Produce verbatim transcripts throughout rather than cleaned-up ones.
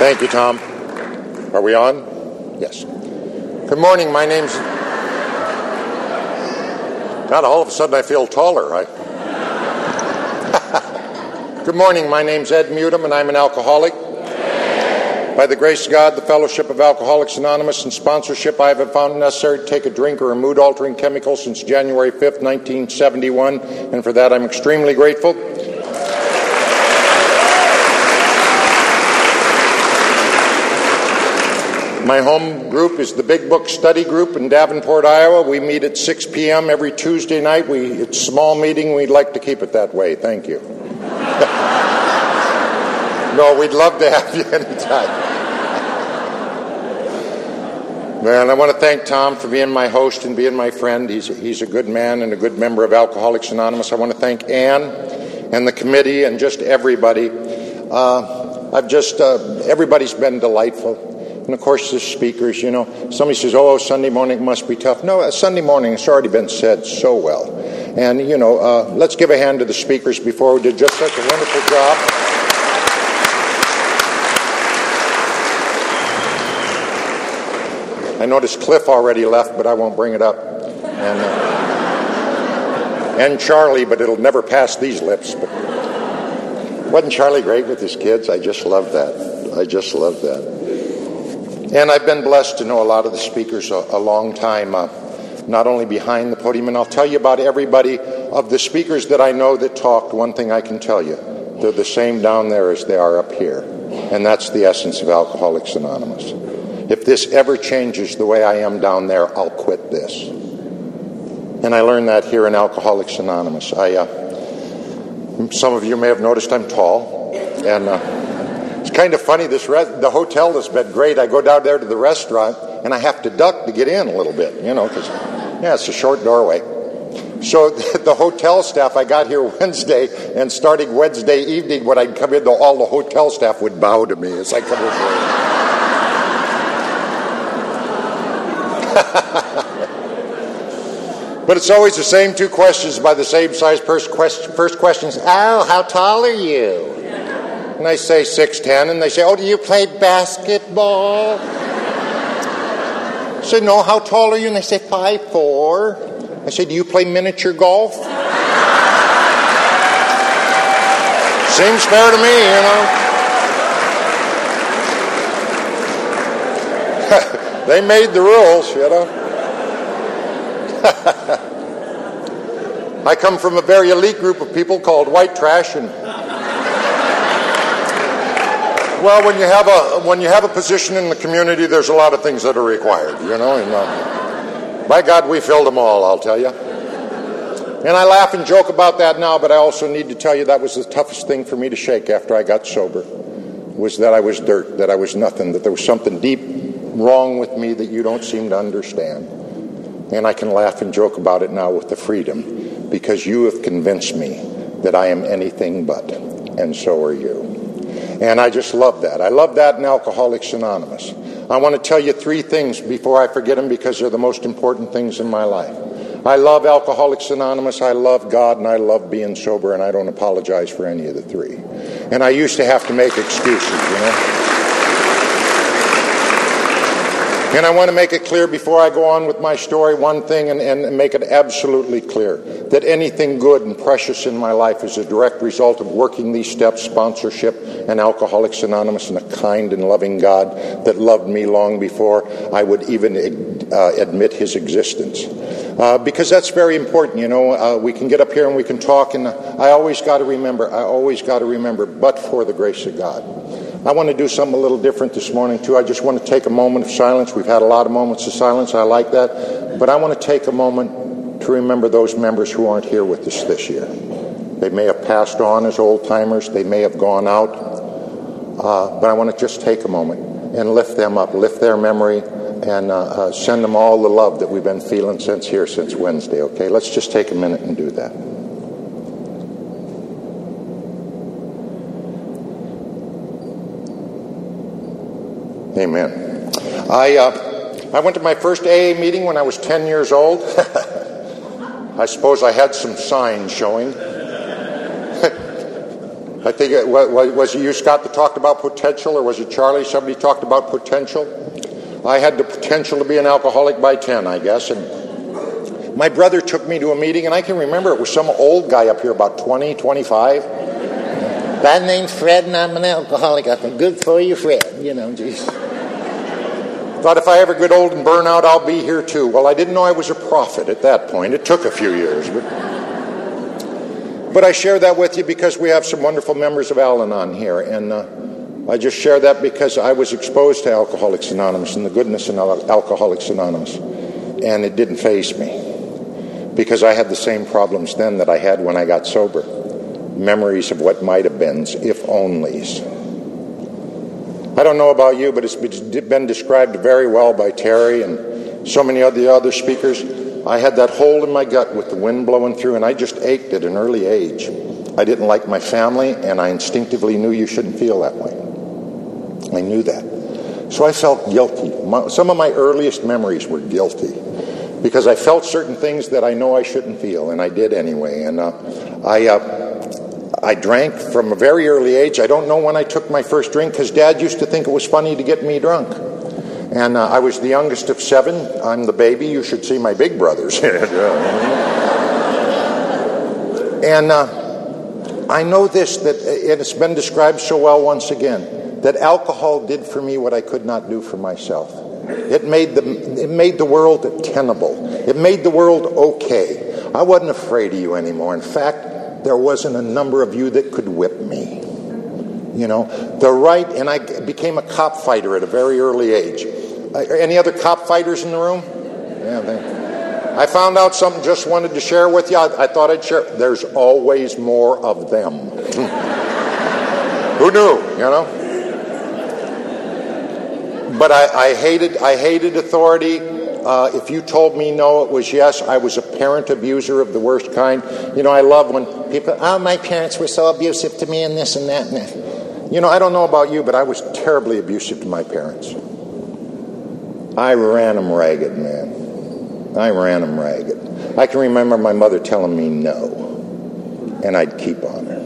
Thank you, Tom. Are we on? Yes. Good morning. My name's... God, all of a sudden I feel taller. I... Good morning. My name's Ed Mutum, and I'm an alcoholic. By the grace of God, the Fellowship of Alcoholics Anonymous, and sponsorship, I have found it necessary to take a drink or a mood-altering chemical since January fifth, nineteen seventy-one, and for that I'm extremely grateful. My home group is the Big Book Study Group in Davenport, Iowa. We meet at six p.m. every Tuesday night. We, it's a small meeting. We'd like to keep it that way. Thank you. No, we'd love to have you anytime. Man, I want to thank Tom for being my host and being my friend. He's a, he's a good man and a good member of Alcoholics Anonymous. I want to thank Ann and the committee and just everybody. Uh, I've just, uh, everybody's been delightful. And, of course, the speakers, you know, somebody says, oh, Sunday morning must be tough. No, Sunday morning has already been said so well. And, you know, uh, let's give a hand to the speakers before who did just such a wonderful job. I noticed Cliff already left, but I won't bring it up. And, uh, and Charlie, but it'll never pass these lips. But wasn't Charlie great with his kids? I just love that. I just love that. And I've been blessed to know a lot of the speakers a, a long time, uh, not only behind the podium. And I'll tell you about everybody of the speakers that I know that talked. One thing I can tell you, they're the same down there as they are up here. And that's the essence of Alcoholics Anonymous. If this ever changes the way I am down there, I'll quit this. And I learned that here in Alcoholics Anonymous. I, uh, some of you may have noticed I'm tall. And... Uh, It's kind of funny, this re- the hotel has been great. I go down there to the restaurant, and I have to duck to get in a little bit, you know, because, yeah, it's a short doorway. So the, the hotel staff, I got here Wednesday, and starting Wednesday evening, when I'd come in, the, all the hotel staff would bow to me as I come over. But it's always the same two questions by the same size person. First question is, oh, how tall are you? And I say six ten, and they say, oh, do you play basketball? I say, no, how tall are you? And they say, five four. I say, do you play miniature golf? Seems fair to me, you know. They made the rules, you know. I come from a very elite group of people called white trash, and well, when you have a when you have a position in the community, there's a lot of things that are required, you know. And uh, by God, we filled them all, I'll tell you. And I laugh and joke about that now, but I also need to tell you that was the toughest thing for me to shake after I got sober, was that I was dirt, that I was nothing, that there was something deep wrong with me that you don't seem to understand. And I can laugh and joke about it now with the freedom, because you have convinced me that I am anything but, and so are you. And I just love that. I love that in Alcoholics Anonymous. I want to tell you three things before I forget them, because they're the most important things in my life. I love Alcoholics Anonymous, I love God, and I love being sober, and I don't apologize for any of the three. And I used to have to make excuses, you know. And I want to make it clear before I go on with my story, one thing, and, and make it absolutely clear, that anything good and precious in my life is a direct result of working these steps, sponsorship, and Alcoholics Anonymous, and a kind and loving God that loved me long before I would even uh, admit his existence. Uh, because that's very important, you know. Uh, we can get up here and we can talk, and I always got to remember, I always got to remember, but for the grace of God. I want to do something a little different this morning, too. I just want to take a moment of silence. We've had a lot of moments of silence. I like that. But I want to take a moment to remember those members who aren't here with us this year. They may have passed on as old-timers. They may have gone out. Uh, but I want to just take a moment and lift them up, lift their memory, and uh, uh, send them all the love that we've been feeling since here, since Wednesday, okay? Let's just take a minute and do that. Amen. I uh, I went to my first A A meeting when I was ten years old. I suppose I had some signs showing. I think it was, was it you, Scott, that talked about potential, or was it Charlie? Somebody talked about potential. I had the potential to be an alcoholic by ten, I guess. And my brother took me to a meeting, and I can remember it was some old guy up here, about twenty, twenty-five. My name's Fred, and I'm an alcoholic. I thought, good for you, Fred. You know, geez. Thought if I ever get old and burn out, I'll be here too. Well, I didn't know I was a prophet at that point. It took a few years, but but I share that with you because we have some wonderful members of Al-Anon here, and uh, I just share that because I was exposed to Alcoholics Anonymous and the goodness in Alcoholics Anonymous, and it didn't faze me because I had the same problems then that I had when I got sober. Memories of what might have been, if onlys. I don't know about you, but it's been described very well by Terry and so many of the other speakers. I had that hole in my gut with the wind blowing through, and I just ached at an early age. I didn't like my family, and I instinctively knew you shouldn't feel that way. I knew that. So I felt guilty. My, some of my earliest memories were guilty because I felt certain things that I know I shouldn't feel, and I did anyway. And uh, I... Uh, I drank from a very early age. I don't know when I took my first drink because Dad used to think it was funny to get me drunk. And uh, I was the youngest of seven. I'm the baby. You should see my big brothers. And uh, I know this, that it's been described so well once again, that alcohol did for me what I could not do for myself. It made the, it made the world tenable. It made the world okay. I wasn't afraid of you anymore. In fact, there wasn't a number of you that could whip me. You know, the right, and I became a cop fighter at a very early age. Uh, any other cop fighters in the room? Yeah, they, I found out something, just wanted to share with you. I, I thought I'd share. There's always more of them. Who knew, you know? But I, I hated, I hated authority. Uh, if you told me no, it was yes. I was a parent abuser of the worst kind. You know, I love when people, oh, my parents were so abusive to me and this and that and that. You know, I don't know about you, but I was terribly abusive to my parents. I ran them ragged, man. I ran them ragged. I can remember my mother telling me no, and I'd keep on her.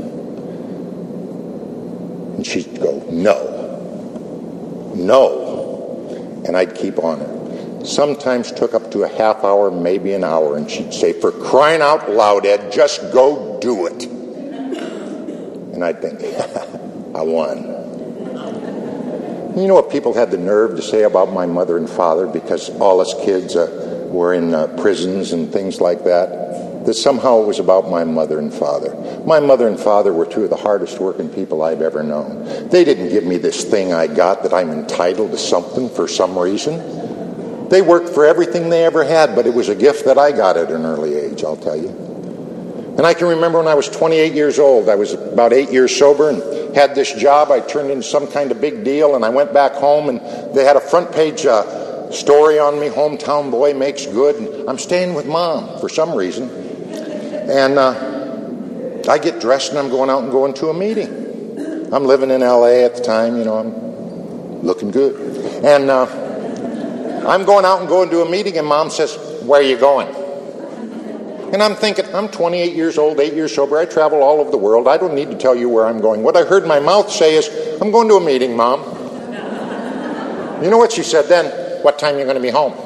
And she'd go, no, no, and I'd keep on her. Sometimes took up to a half hour, maybe an hour, and she'd say, for crying out loud, Ed, just go do it. And I'd think, I won. You know what people had the nerve to say about my mother and father, because all us kids uh, were in uh, prisons and things like that, that somehow it was about my mother and father. My mother and father were two of the hardest working people I've ever known. They didn't give me this thing I got that I'm entitled to something for some reason. They worked for everything they ever had, but it was a gift that I got at an early age, I'll tell you. And I can remember when I was twenty-eight years old, I was about eight years sober and had this job. I turned into some kind of big deal, and I went back home, and they had a front page uh, story on me, hometown boy makes good. And I'm staying with Mom for some reason. And uh, I get dressed, and I'm going out and going to a meeting. I'm living in L A at the time, you know, I'm looking good. And uh, I'm going out and going to a meeting, and Mom says, where are you going? And I'm thinking, I'm twenty-eight years old, eight years sober. I travel all over the world. I don't need to tell you where I'm going. What I heard my mouth say is, I'm going to a meeting, Mom. You know what she said then? What time are you going to be home?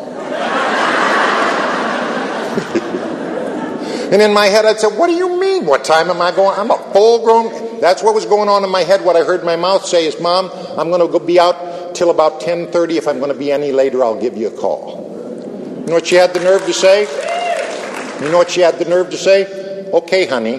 And in my head, I'd say, what do you mean? What time am I going? I'm a full-grown... That's what was going on in my head. What I heard my mouth say is, Mom, I'm going to go be out till about ten thirty. If I'm going to be any later, I'll give you a call. You know what she had the nerve to say? You know what she had the nerve to say? Okay, honey.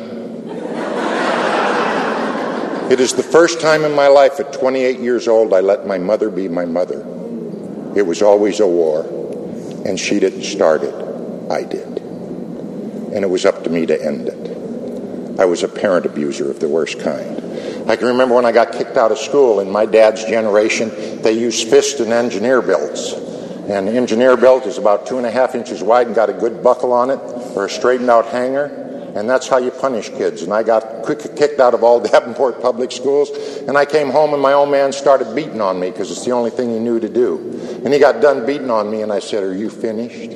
It is the first time in my life at twenty-eight years old I let my mother be my mother. It was always a war, and she didn't start it. I did. And it was up to me to end it. I was a parent abuser of the worst kind. I can remember when I got kicked out of school. In my dad's generation, they used fist and engineer belts. And the engineer belt is about two and a half inches wide and got a good buckle on it, or a straightened out hanger. And that's how you punish kids. And I got quick kicked out of all Davenport public schools. And I came home, and my old man started beating on me because it's the only thing he knew to do. And he got done beating on me, and I said, are you finished?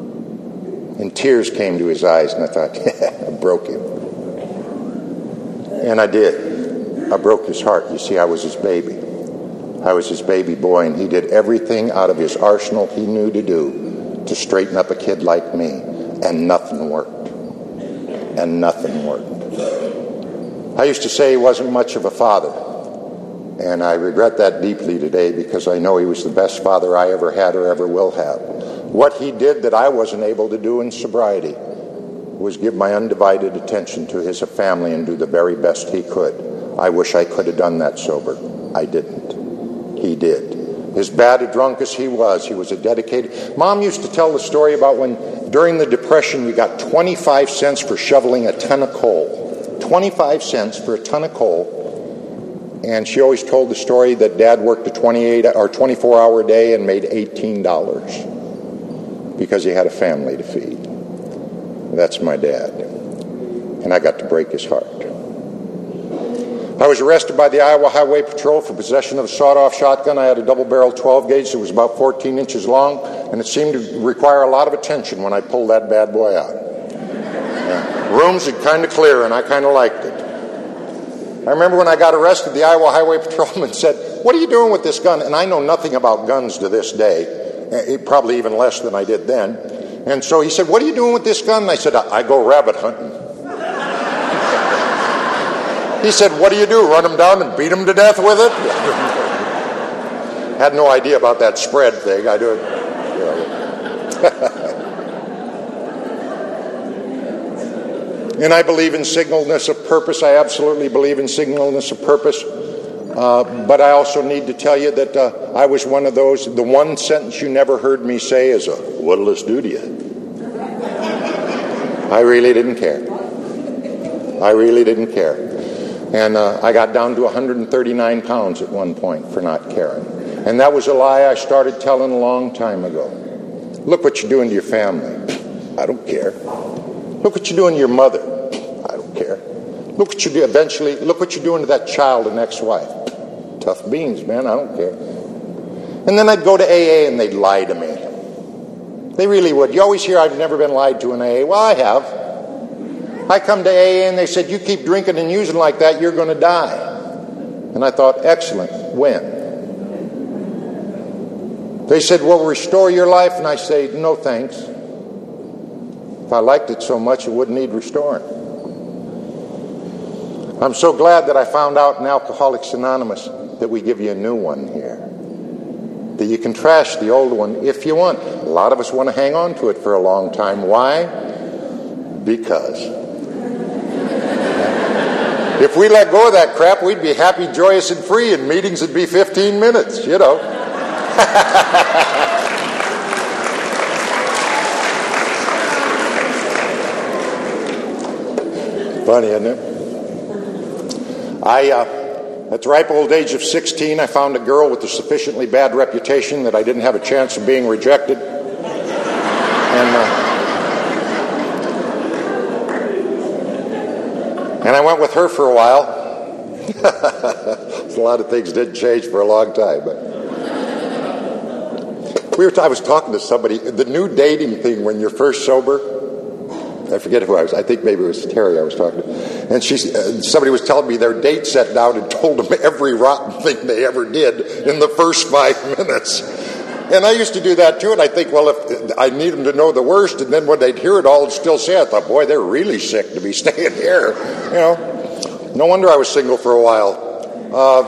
And tears came to his eyes, and I thought, yeah, I broke him. And I did. I broke his heart. You see, I was his baby. I was his baby boy, and he did everything out of his arsenal he knew to do to straighten up a kid like me, and nothing worked. And nothing worked. I used to say he wasn't much of a father, and I regret that deeply today because I know he was the best father I ever had or ever will have. What he did that I wasn't able to do in sobriety was give my undivided attention to his family and do the very best he could. I wish I could have done that sober. I didn't. He did. As bad a drunk as he was, he was a dedicated... Mom used to tell the story about when, during the Depression, we got twenty-five cents for shoveling a ton of coal. twenty-five cents for a ton of coal. And she always told the story that Dad worked a twenty-eight or twenty-four hour day and made eighteen dollars because he had a family to feed. That's my dad. And I got to break his heart. I was arrested by the Iowa Highway Patrol for possession of a sawed-off shotgun. I had a double-barrel twelve gauge that was about fourteen inches long, and it seemed to require a lot of attention when I pulled that bad boy out. Yeah. Rooms had kind of clear, and I kind of liked it. I remember when I got arrested, the Iowa Highway Patrolman said, "What are you doing with this gun?" And I know nothing about guns to this day, probably even less than I did then. And so he said, "What are you doing with this gun?" And I said, I, I go rabbit hunting. He said, "What do you do, run them down and beat them to death with it?" Had no idea about that spread thing. I do it. You know. And I believe in singleness of purpose. I absolutely believe in singleness of purpose. Uh, but I also need to tell you that uh, I was one of those, the one sentence you never heard me say is, a, "What'll this do to you?" I really didn't care. I really didn't care. And uh, I got down to one hundred thirty-nine pounds at one point for not caring. And that was a lie I started telling a long time ago. Look what you're doing to your family. I don't care. Look what you're doing to your mother. I don't care. Look what you do eventually. Look what you're doing to that child and ex-wife. Tough beans, man. I don't care. And then I'd go to A A and they'd lie to me. They really would. You always hear, "I've never been lied to in A A." Well, I have. I come to A A and they said, "You keep drinking and using like that, you're going to die." And I thought, excellent. When? They said, "Well, restore your life." And I say, "No, thanks. If I liked it so much, it wouldn't need restoring." I'm so glad that I found out in Alcoholics Anonymous that we give you a new one here. That you can trash the old one if you want. A lot of us want to hang on to it for a long time. Why? Because if we let go of that crap, we'd be happy, joyous, and free, and meetings would be fifteen minutes, you know. Funny, isn't it? I, uh, at the ripe old age of sixteen, I found a girl with a sufficiently bad reputation that I didn't have a chance of being rejected. And, uh, and I went with her for a while. A lot of things didn't change for a long time, but we were. T- I was talking to somebody. The new dating thing when you're first sober. I forget who I was. I think maybe it was Terry I was talking to. And she, uh, somebody was telling me their date sat down and told them every rotten thing they ever did in the first five minutes. And I used to do that too. And I think, well, if I need them to know the worst, and then when they'd hear it all and still say, I thought, boy, they're really sick to be staying here. You know, no wonder I was single for a while. Uh,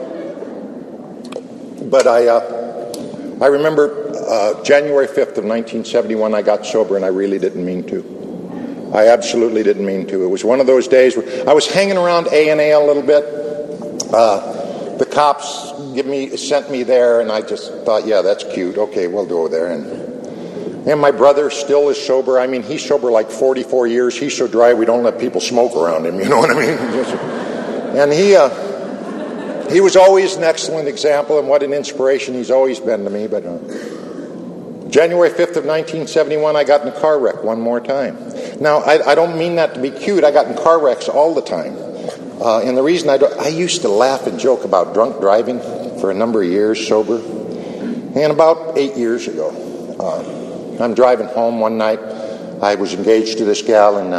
but I, uh, I remember uh, January fifth of nineteen seventy-one, I got sober, and I really didn't mean to. I absolutely didn't mean to. It was one of those days where I was hanging around A and A a little bit. Uh, the cops give me sent me there, and I just thought, yeah, that's cute. Okay, we'll go there. And, and my brother still is sober. I mean, he's sober like forty-four years. He's so dry we don't let people smoke around him. You know what I mean? And he uh, he was always an excellent example, and what an inspiration he's always been to me. But uh, January fifth of nineteen seventy-one, I got in a car wreck one more time. Now, I, I don't mean that to be cute. I got in car wrecks all the time. Uh, and the reason I do, I used to laugh and joke about drunk driving for a number of years, sober. And about eight years ago, uh, I'm driving home one night. I was engaged to this gal, and uh,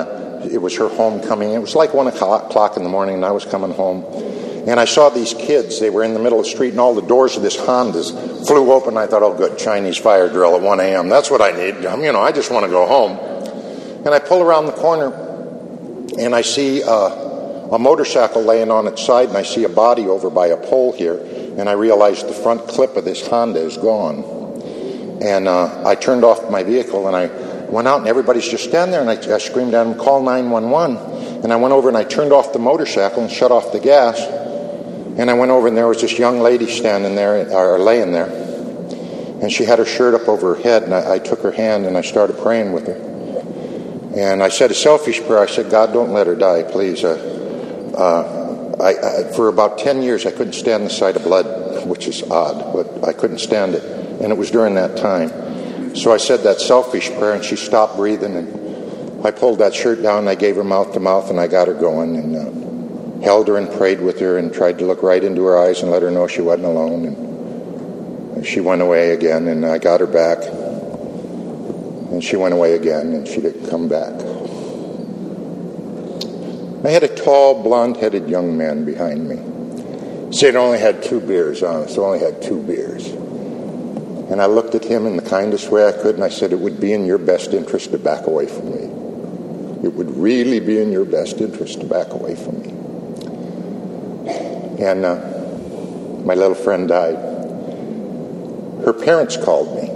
it was her homecoming. It was like one o'clock in the morning, and I was coming home. And I saw these kids. They were in the middle of the street, and all the doors of this Honda's flew open. I thought, oh, good, Chinese fire drill at one a.m. That's what I need. You know, I just want to go home. And I pull around the corner, and I see uh, a motorcycle laying on its side, and I see a body over by a pole here, and I realize the front clip of this Honda is gone. And uh, I turned off my vehicle, and I went out, and everybody's just standing there, and I, I screamed at them, call nine one one. And I went over, and I turned off the motorcycle and shut off the gas. And I went over, and there was this young lady standing there, or laying there. And she had her shirt up over her head, and I, I took her hand, and I started praying with her. And I said a selfish prayer. I said, God, don't let her die, please. Uh, uh, I, I, for about ten years, I couldn't stand the sight of blood, which is odd, but I couldn't stand it. And it was during that time. So I said that selfish prayer, and she stopped breathing, and I pulled that shirt down, and I gave her mouth to mouth, and I got her going, and uh, held her and prayed with her and tried to look right into her eyes and let her know she wasn't alone. And she went away again, and I got her back. And she went away again, and she didn't come back. I had a tall, blonde-headed young man behind me. He said he only had two beers on us, so only had two beers. And I looked at him in the kindest way I could, and I said, it would be in your best interest to back away from me. It would really be in your best interest to back away from me. And uh, my little friend died. Her parents called me.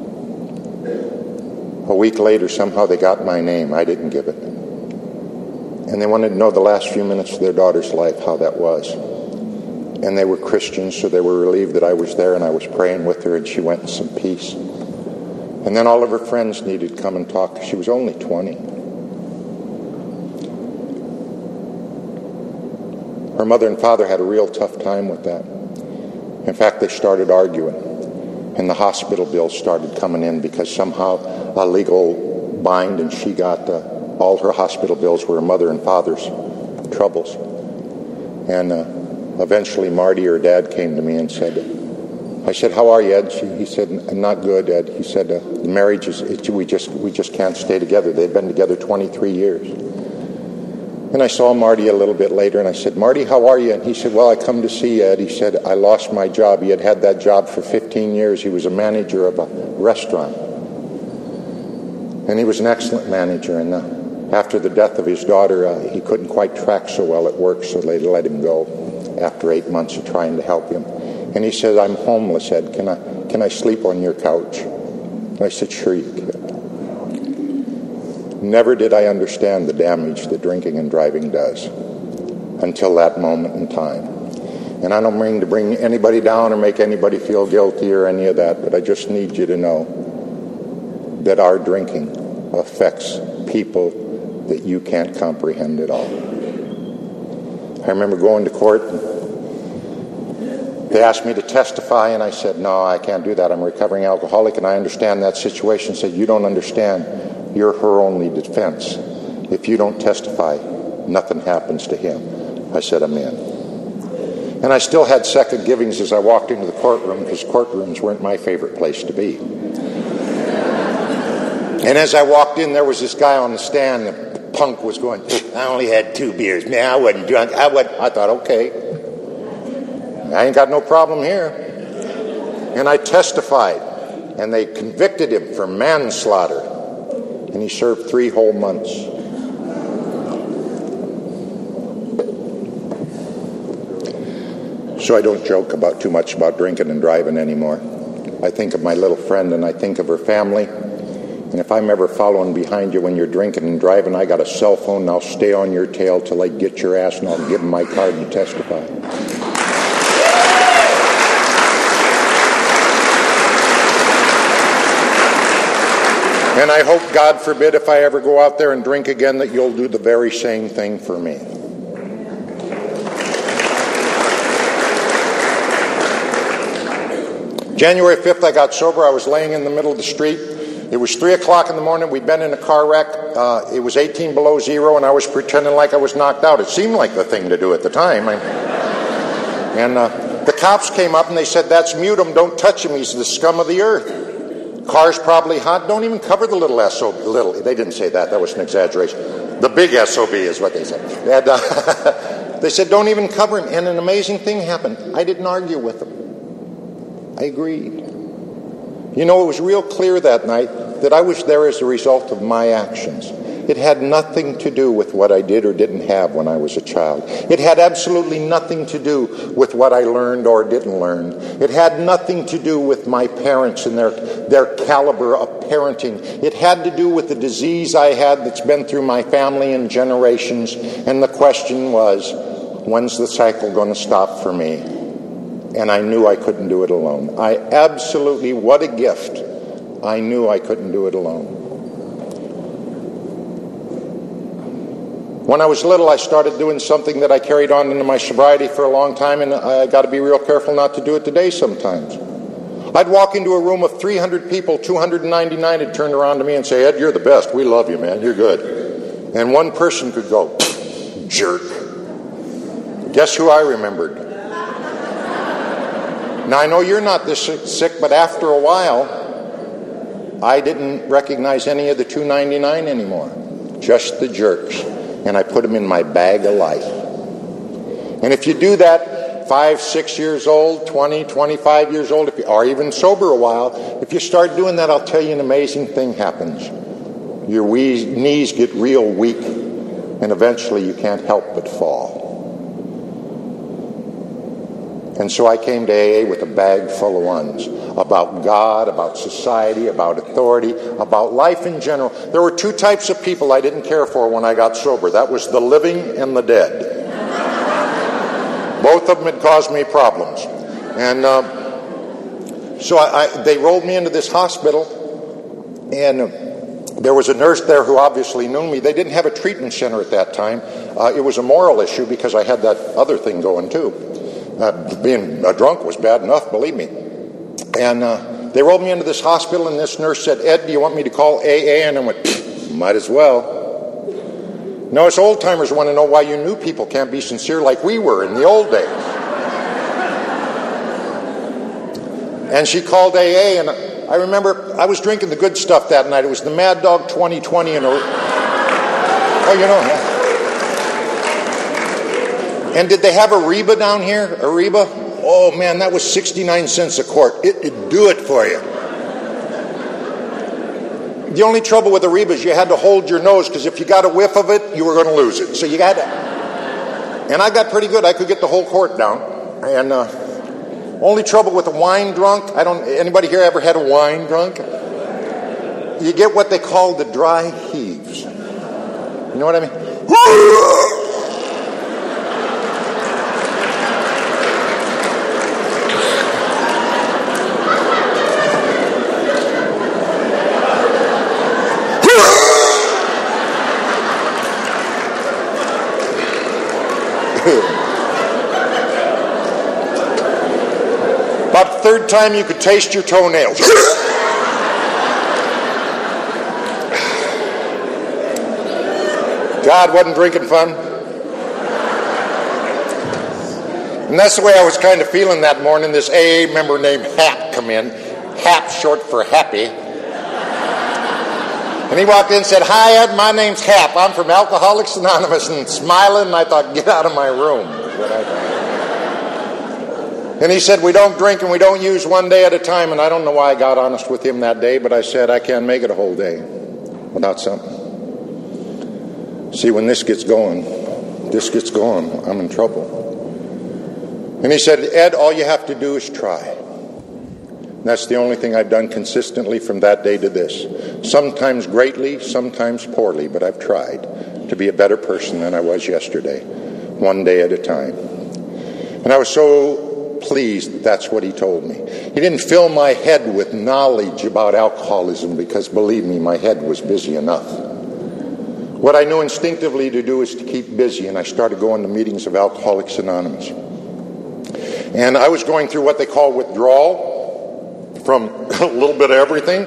A week later, somehow they got my name. I didn't give it. And they wanted to know the last few minutes of their daughter's life, how that was. And they were Christians, so they were relieved that I was there, and I was praying with her, and she went in some peace. And then all of her friends needed to come and talk. She was only twenty. Her mother and father had a real tough time with that. In fact, they started arguing. And the hospital bills started coming in because somehow a legal bind, and she got uh, all her hospital bills were her mother and father's troubles. And uh, eventually Marty, her dad, came to me and said, I said, how are you, Ed? She, he said, not good, Ed. He said, uh, the marriage is, it, we just we just can't stay together. They've been together twenty-three years. And I saw Marty a little bit later, and I said, Marty, how are you? And he said, well, I come to see Ed. He said, I lost my job. He had had that job for fifteen years. He was a manager of a restaurant. And he was an excellent manager. And uh, after the death of his daughter, uh, he couldn't quite track so well at work, so they let him go after eight months of trying to help him. And he said, I'm homeless, Ed. Can I, can I sleep on your couch? And I said, sure you can. Never did I understand the damage that drinking and driving does until that moment in time. And I don't mean to bring anybody down or make anybody feel guilty or any of that, but I just need you to know that our drinking affects people that you can't comprehend at all. I remember going to court, and they asked me to testify, and I said, no, I can't do that. I'm a recovering alcoholic, and I understand that situation. I said, you don't understand. You're her only defense. If you don't testify, nothing happens to him. I said, amen. And I still had second givings as I walked into the courtroom, because courtrooms weren't my favorite place to be. And as I walked in, there was this guy on the stand. The punk was going, I only had two beers. Man, I wasn't drunk. I, wasn't. I thought, okay. I ain't got no problem here. And I testified. And they convicted him for manslaughter. And he served three whole months. So I don't joke about too much about drinking and driving anymore. I think of my little friend, and I think of her family. And if I'm ever following behind you when you're drinking and driving, I got a cell phone, and I'll stay on your tail till I get your ass, and I'll give them my card to testify. And I hope, God forbid, if I ever go out there and drink again, that you'll do the very same thing for me. January fifth, I got sober. I was laying in the middle of the street. It was three o'clock in the morning. We'd been in a car wreck. Uh, it was eighteen below zero, and I was pretending like I was knocked out. It seemed like the thing to do at the time. I, and uh, the cops came up, and they said, that's Mutum. Don't touch him. He's the scum of the earth. Car's probably hot. Don't even cover the little S so little. They didn't say that. That was an exaggeration. The big S O B is what they said. And, uh, they said, don't even cover him. And an amazing thing happened. I didn't argue with them. I agreed. You know, it was real clear that night that I was there as a result of my actions. It had nothing to do with what I did or didn't have when I was a child. It had absolutely nothing to do with what I learned or didn't learn. It had nothing to do with my parents and their, their caliber of parenting. It had to do with the disease I had that's been through my family and generations. And the question was, when's the cycle going to stop for me? And I knew I couldn't do it alone. I absolutely, what a gift. I knew I couldn't do it alone. When I was little, I started doing something that I carried on into my sobriety for a long time, and I got to be real careful not to do it today sometimes. I'd walk into a room of three hundred people, two hundred ninety-nine would turn around to me and say, Ed, you're the best. We love you, man. You're good. And one person could go, jerk. Guess who I remembered? Now, I know you're not this sick, but after a while, I didn't recognize any of the two ninety-nine anymore. Just the jerks. And I put them in my bag of life. And if you do that, five, six years old, twenty, twenty-five years old, if you are even sober a while, if you start doing that, I'll tell you an amazing thing happens. Your wee- knees get real weak, and eventually you can't help but fall. And so I came to A A with a bag full of ones about God, about society, about authority, about life in general. There were two types of people I didn't care for when I got sober. That was the living and the dead. Both of them had caused me problems. And uh, so I, I, they rolled me into this hospital, and uh, there was a nurse there who obviously knew me. They didn't have a treatment center at that time. Uh, it was a moral issue because I had that other thing going too. Uh, being a drunk was bad enough, believe me. And uh, they rolled me into this hospital, and this nurse said, Ed, do you want me to call A A? And I went, might as well. No, us old-timers want to know why you new people can't be sincere like we were in the old days. And she called A A, and I remember I was drinking the good stuff that night. It was the Mad Dog twenty twenty. And a, oh, you know, yeah. And did they have a Reba down here? A Reba? Oh, man, that was sixty-nine cents a quart. It'd do it for you. The only trouble with a Reba is you had to hold your nose, because if you got a whiff of it, you were going to lose it. So you got to... And I got pretty good. I could get the whole quart down. And uh, only trouble with a wine drunk, I don't... Anybody here ever had a wine drunk? You get what they call the dry heaves. You know what I mean? About the third time you could taste your toenails. God, wasn't drinking fun? And that's the way I was kind of feeling that morning. This A A member named Hap come in. Hap, short for happy. And he walked in and said, hi, Ed, my name's Hap. I'm from Alcoholics Anonymous. And smiling, and I thought, get out of my room. Is what I thought. And he said, we don't drink and we don't use one day at a time. And I don't know why I got honest with him that day, but I said, I can't make it a whole day without something. See, when this gets going, this gets going, I'm in trouble. And he said, Ed, all you have to do is try. And that's the only thing I've done consistently from that day to this. Sometimes greatly, sometimes poorly, but I've tried to be a better person than I was yesterday, one day at a time. And I was so pleased that that's what he told me. He didn't fill my head with knowledge about alcoholism, because believe me, my head was busy enough. What I knew instinctively to do is to keep busy, and I started going to meetings of Alcoholics Anonymous. And I was going through what they call withdrawal from a little bit of everything.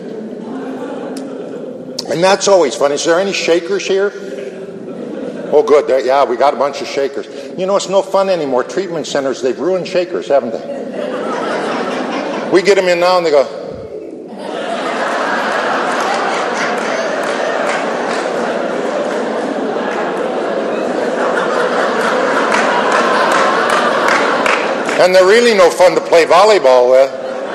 And that's always fun. Is there any shakers here? Oh, good. Yeah, we got a bunch of shakers. You know, it's no fun anymore. Treatment centers, they've ruined shakers, haven't they? We get them in now and they go... And they're really no fun to play volleyball with.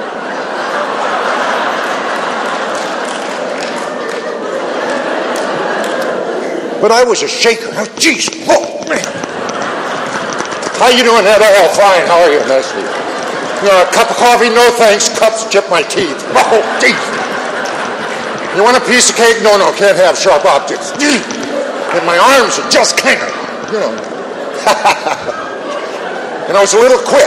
But I was a shaker. Oh, jeez. Oh, man. How you doing, Ed? Oh, fine. How are you? Nice to meet you. You know, a cup of coffee? No, thanks. Cups chip my teeth. Oh, jeez. You want a piece of cake? No, no. Can't have sharp objects. And my arms are just kind of, you know. And I was a little quick.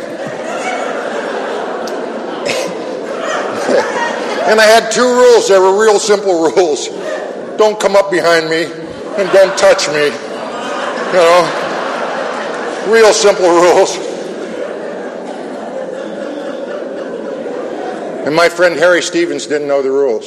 And I had two rules. They were real simple rules. Don't come up behind me and don't touch me. You know, real simple rules. And my friend Harry Stevens didn't know the rules.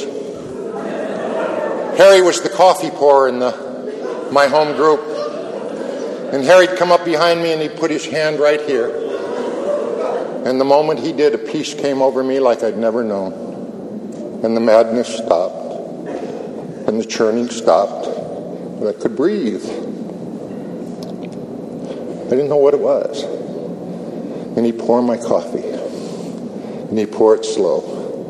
Harry was the coffee pourer in the, my home group. And Harry'd come up behind me and he'd put his hand right here. And the moment he did, a peace came over me like I'd never known. And the madness stopped. And the churning stopped. And I could breathe. I didn't know what it was. And he'd pour my coffee. And he'd pour it slow.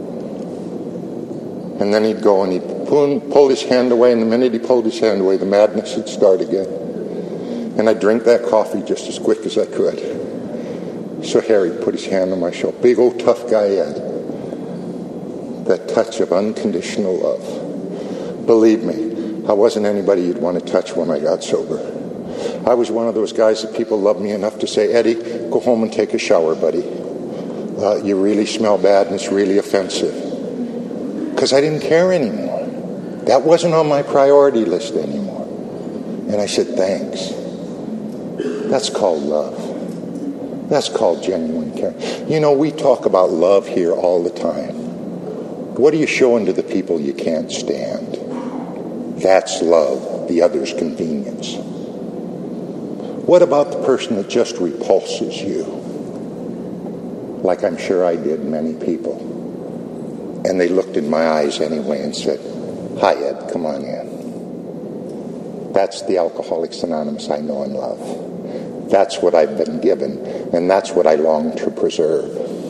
And then he'd go and he'd pull, pull his hand away. And the minute he pulled his hand away, the madness would start again. And I'd drink that coffee just as quick as I could. So Harry put his hand on my shoulder. Big old tough guy Ed. That touch of unconditional love. Believe me, I wasn't anybody you'd want to touch when I got sober. I was one of those guys that people loved me enough to say, Eddie, go home and take a shower, buddy. Uh, you really smell bad and it's really offensive. Because I didn't care anymore. That wasn't on my priority list anymore. And I said, thanks. That's called love. That's called genuine care. You know, we talk about love here all the time. What are you showing to the people you can't stand? That's love, the other's convenience. What about the person that just repulses you? Like I'm sure I did many people. And they looked in my eyes anyway and said, hi, Ed, come on in. That's the Alcoholics Anonymous I know and love. That's what I've been given, and that's what I long to preserve.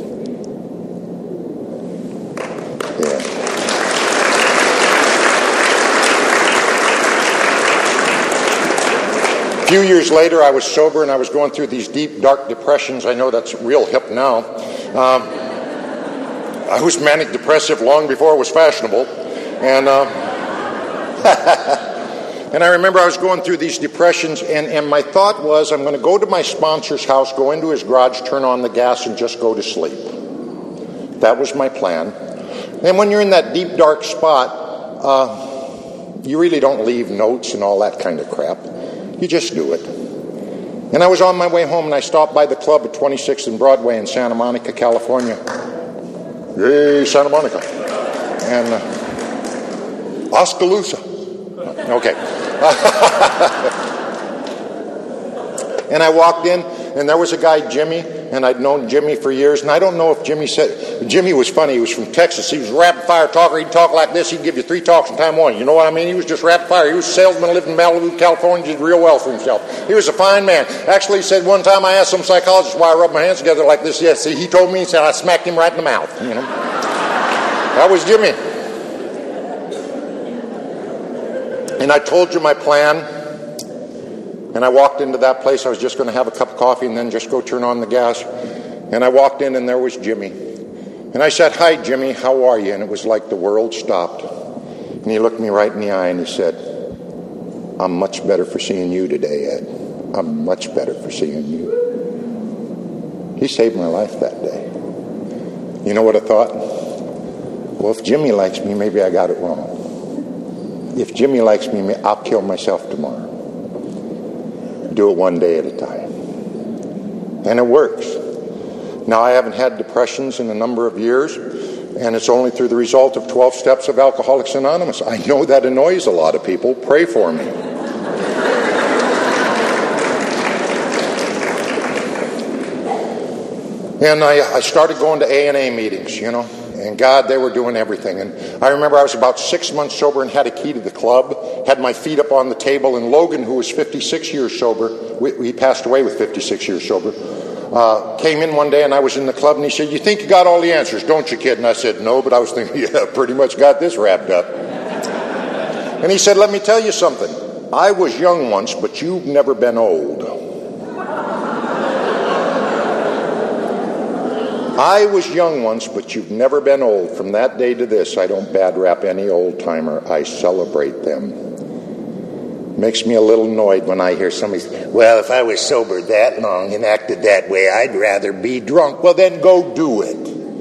Yeah. A few years later, I was sober, and I was going through these deep, dark depressions. I know that's real hip now. Um, I was manic depressive long before it was fashionable, and uh, and I remember I was going through these depressions, and, and my thought was, I'm going to go to my sponsor's house, go into his garage, turn on the gas, and just go to sleep. That was my plan. And when you're in that deep, dark spot, uh, you really don't leave notes and all that kind of crap. You just do it. And I was on my way home, and I stopped by the club at twenty-sixth and Broadway in Santa Monica, California. Yay, Santa Monica. And uh, Oskaloosa. Okay. And I walked in, and there was a guy, Jimmy, and I'd known Jimmy for years, and I don't know if Jimmy said, Jimmy was funny, he was from Texas, he was a rapid-fire talker, he'd talk like this, he'd give you three talks in time one, you know what I mean? He was just rapid-fire, he was a salesman, lived in Malibu, California, did real well for himself. He was a fine man. Actually, he said one time, I asked some psychologist why I rubbed my hands together like this, yes, see, he told me, he said, I smacked him right in the mouth, you know. That was Jimmy. And I told you my plan, and I walked into that place. I was just going to have a cup of coffee and then just go turn on the gas. And I walked in, and there was Jimmy. And I said, hi, Jimmy, how are you? And it was like the world stopped. And he looked me right in the eye, and he said, I'm much better for seeing you today, Ed. I'm much better for seeing you. He saved my life that day. You know what I thought? Well, if Jimmy likes me, maybe I got it wrong. If Jimmy likes me, I'll kill myself tomorrow. Do it one day at a time. And it works. Now, I haven't had depressions in a number of years, and it's only through the result of twelve steps of Alcoholics Anonymous. I know that annoys a lot of people. Pray for me. And I, I started going to A and A meetings, you know. And God, they were doing everything. And I remember I was about six months sober and had a key to the club, had my feet up on the table, and Logan, who was fifty-six years sober, we, he passed away with fifty-six years sober, uh, came in one day and I was in the club and he said, "You think you got all the answers, don't you, kid?" And I said, "No, but I was thinking, yeah, pretty much got this wrapped up." And he said, "Let me tell you something. I was young once, but you've never been old." I was young once, but you've never been old. From that day to this, I don't bad rap any old timer. I celebrate them. Makes me a little annoyed when I hear somebody say, "Well, if I was sober that long and acted that way, I'd rather be drunk." Well, then go do it.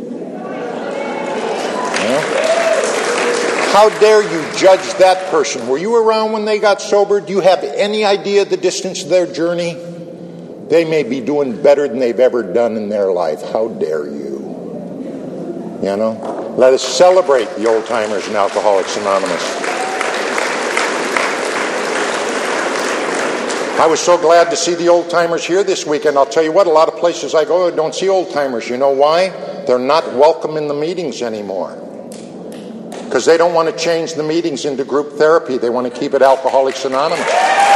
Yeah? How dare you judge that person? Were you around when they got sober? Do you have any idea the distance of their journey? They may be doing better than they've ever done in their life. How dare you? You know? Let us celebrate the old timers in Alcoholics Anonymous. I was so glad to see the old timers here this weekend. I'll tell you what, a lot of places I go, I don't see old timers. You know why? They're not welcome in the meetings anymore. Because they don't want to change the meetings into group therapy. They want to keep it Alcoholics Anonymous.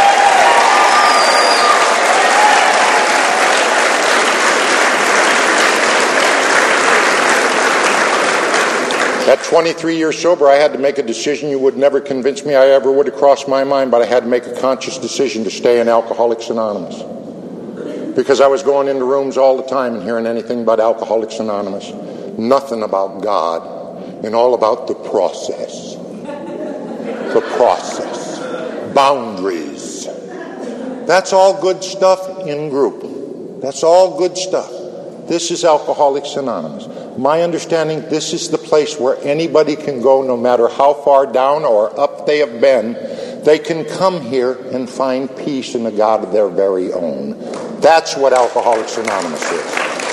At twenty-three years sober, I had to make a decision you would never convince me I ever would have crossed my mind, but I had to make a conscious decision to stay in Alcoholics Anonymous. Because I was going into rooms all the time and hearing anything but Alcoholics Anonymous. Nothing about God, and all about the process. The process. Boundaries. That's all good stuff in group. That's all good stuff. This is Alcoholics Anonymous. My understanding, this is the place where anybody can go, no matter how far down or up they have been. They can come here and find peace in a God of their very own. That's what Alcoholics Anonymous is.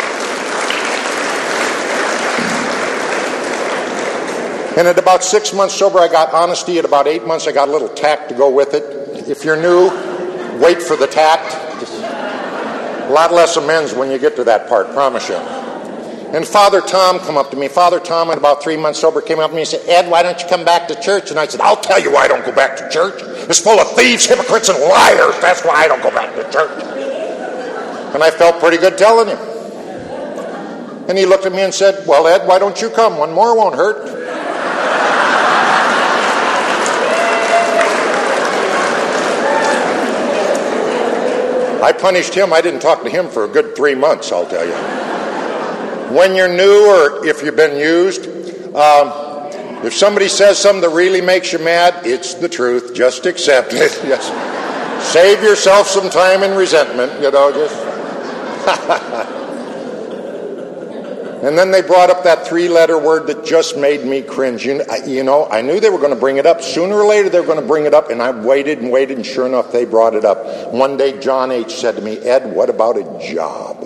And at about six months sober, I got honesty. At about eight months, I got a little tact to go with it. If you're new, wait for the tact. A lot less amends when you get to that part, promise you. And Father Tom come up to me. Father Tom, at about three months sober, came up to me and said, "Ed, why don't you come back to church?" And I said, "I'll tell you why I don't go back to church. It's full of thieves, hypocrites, and liars. That's why I don't go back to church." And I felt pretty good telling him. And he looked at me and said, "Well, Ed, why don't you come? One more won't hurt." I punished him. I didn't talk to him for a good three months, I'll tell you. When you're new or if you've been used, um, if somebody says something that really makes you mad, it's the truth. Just accept it. Yes. Save yourself some time and resentment, you know, just. And then they brought up that three-letter word that just made me cringe. You, you know, I knew they were going to bring it up. Sooner or later, they were going to bring it up, and I waited and waited, and sure enough, they brought it up. One day, John H. said to me, "Ed, what about a job?"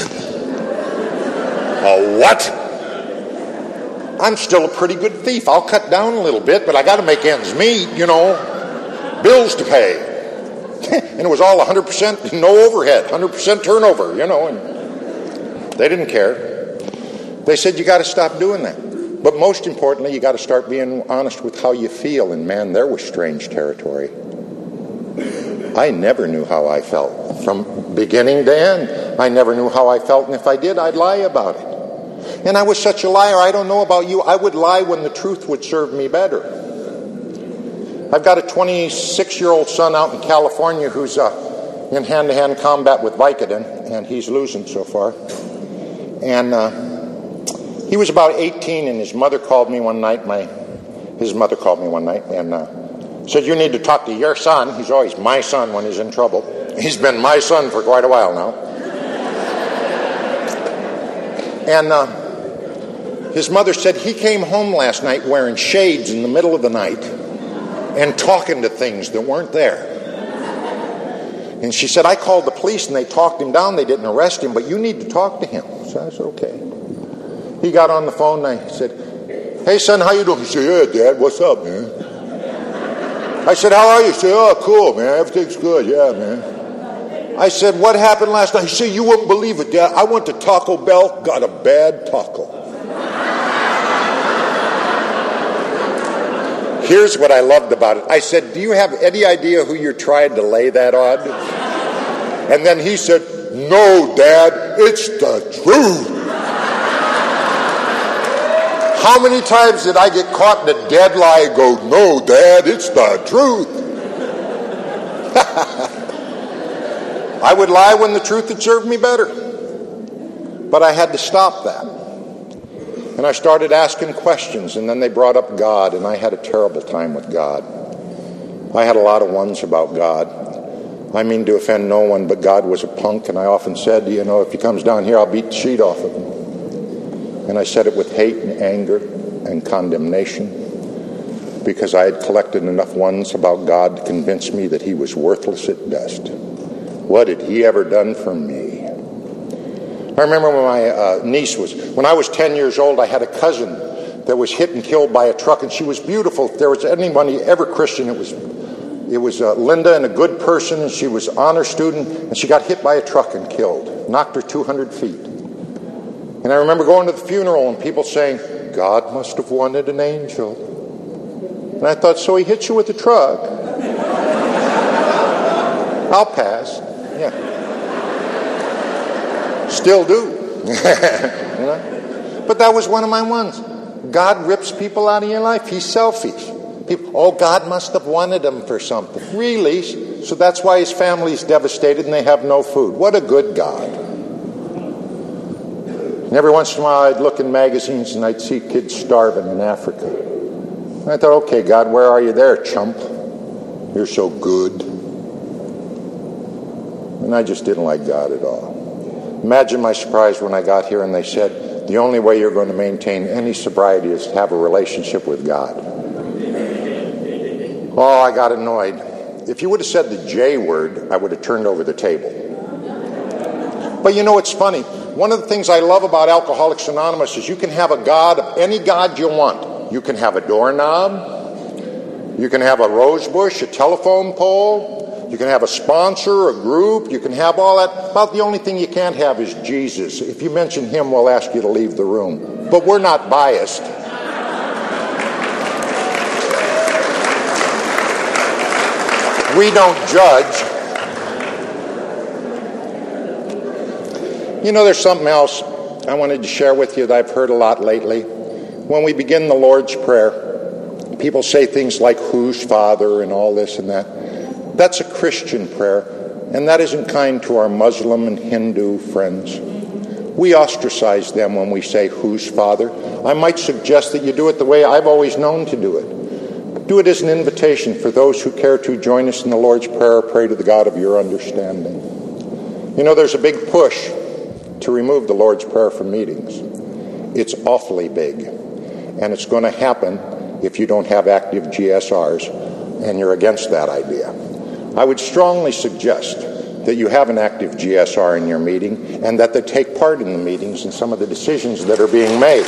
A what? I'm still a pretty good thief. I'll cut down a little bit, but I got to make ends meet, you know. Bills to pay. And it was all one hundred percent, no overhead, one hundred percent turnover, you know. And they didn't care. They said, "You got to stop doing that. But most importantly, you got to start being honest with how you feel." And man, there was strange territory. I never knew how I felt. From beginning to end, I never knew how I felt. And if I did, I'd lie about it. And I was such a liar. I don't know about you. I would lie when the truth would serve me better. I've got a twenty-six-year-old son out in California who's uh, in hand-to-hand combat with Vicodin, and he's losing so far. And uh, he was about eighteen, and his mother called me one night. My, his mother called me one night and uh, said, "You need to talk to your son." He's always my son when he's in trouble. He's been my son for quite a while now. And uh, his mother said he came home last night wearing shades in the middle of the night and talking to things that weren't there. And she said, "I called the police and they talked him down. They didn't arrest him, but you need to talk to him." So I said, "Okay." He got on the phone and I said, "Hey, son, how you doing?" He said, "Yeah, Dad, what's up, man?" I said, "How are you?" He said, "Oh, cool, man. Everything's good. Yeah, man." I said, "What happened last night?" He said, "You wouldn't believe it, Dad. I went to Taco Bell, got a bad taco." Here's what I loved about it. I said, "Do you have any idea who you're trying to lay that on?" And then he said, "No, Dad, it's the truth." How many times did I get caught in a dead lie and go, "No, Dad, it's the truth"? I would lie when the truth had served me better. But I had to stop that. And I started asking questions, and then they brought up God, and I had a terrible time with God. I had a lot of ones about God. I mean to offend no one, but God was a punk, and I often said, you know, if he comes down here, I'll beat the sheet off of him. And I said it with hate and anger and condemnation, because I had collected enough ones about God to convince me that he was worthless at best. What had he ever done for me? I remember when my uh, niece was, when I was ten years old, I had a cousin that was hit and killed by a truck, and she was beautiful. If there was anybody ever Christian, it was it was uh, Linda, and a good person, and she was an honor student, and she got hit by a truck and killed, knocked her two hundred feet. And I remember going to the funeral and people saying, "God must have wanted an angel." And I thought, so he hit you with a truck? I'll pass. Yeah. Still do. You know? But that was one of my ones. God rips people out of your life. He's selfish. People, oh, God must have wanted him for something. Really? So that's why his family's devastated and they have no food. What a good God. And every once in a while I'd look in magazines and I'd see kids starving in Africa. And I thought, okay, God, where are you there, chump? You're so good. And I just didn't like God at all. Imagine my surprise when I got here and they said, the only way you're going to maintain any sobriety is to have a relationship with God. Oh, I got annoyed. If you would have said the J word, I would have turned over the table. But you know, it's funny. One of the things I love about Alcoholics Anonymous is you can have a God of any God you want. You can have a doorknob. You can have a rose bush, a telephone pole. You can have a sponsor, a group. You can have all that. About the only thing you can't have is Jesus. If you mention him, we'll ask you to leave the room. But we're not biased. We don't judge. You know, there's something else I wanted to share with you that I've heard a lot lately. When we begin the Lord's Prayer, people say things like, "Whose Father?" and all this and that. That's a Christian prayer, and that isn't kind to our Muslim and Hindu friends. We ostracize them when we say, "Whose Father?" I might suggest that you do it the way I've always known to do it. Do it as an invitation for those who care to join us in the Lord's Prayer. Pray to the God of your understanding. You know, there's a big push to remove the Lord's Prayer from meetings. It's awfully big, and it's going to happen if you don't have active G S Rs, and you're against that idea. I would strongly suggest that you have an active G S R in your meeting and that they take part in the meetings and some of the decisions that are being made.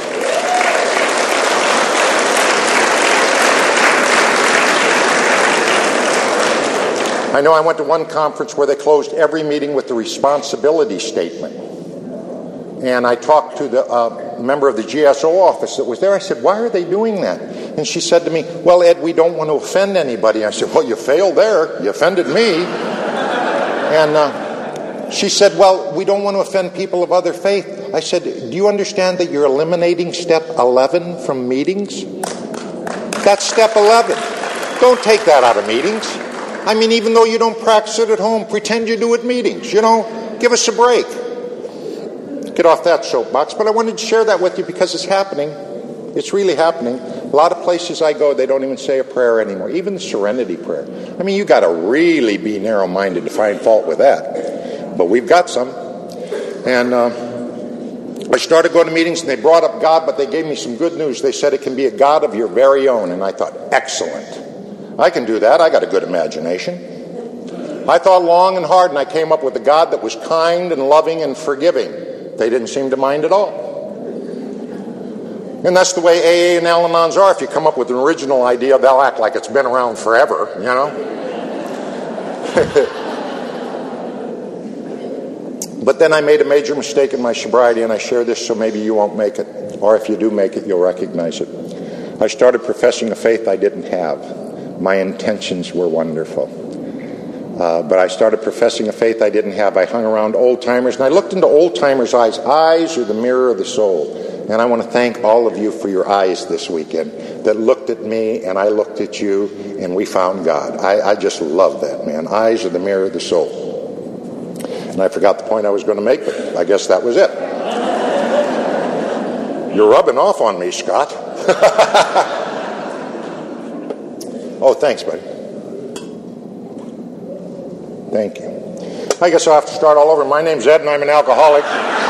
I know I went to one conference where they closed every meeting with the responsibility statement. And I talked to the uh, member of the G S O office that was there. I said, "Why are they doing that?" And she said to me, "Well, Ed, we don't want to offend anybody." I said, "Well, you failed there. You offended me." And uh, she said, "Well, we don't want to offend people of other faith." I said, "Do you understand that you're eliminating step eleven from meetings? That's step eleven. Don't take that out of meetings. I mean, even though you don't practice it at home, pretend you do at meetings. You know, give us a break." Get off that soapbox, but I wanted to share that with you because it's happening. It's really happening. A lot of places I go, they don't even say a prayer anymore, even the Serenity Prayer. I mean, you got to really be narrow-minded to find fault with that. But we've got some. And uh, I started going to meetings, and they brought up God, but they gave me some good news. They said it can be a God of your very own, and I thought, excellent. I can do that. I got a good imagination. I thought long and hard, and I came up with a God that was kind and loving and forgiving. They didn't seem to mind at all. And that's the way A A and Al-Anons are. If you come up with an original idea, they'll act like it's been around forever, you know? But then I made a major mistake in my sobriety, and I share this so maybe you won't make it. Or if you do make it, you'll recognize it. I started professing a faith I didn't have. My intentions were wonderful. Uh, but I started professing a faith I didn't have. I hung around old-timers, and I looked into old-timers' eyes. Eyes are the mirror of the soul. And I want to thank all of you for your eyes this weekend that looked at me, and I looked at you, and we found God. I, I just love that, man. Eyes are the mirror of the soul. And I forgot the point I was going to make, but I guess that was it. You're rubbing off on me, Scott. Oh, thanks, buddy. Thank you. I guess I'll have to start all over. My name's Ed, and I'm an alcoholic.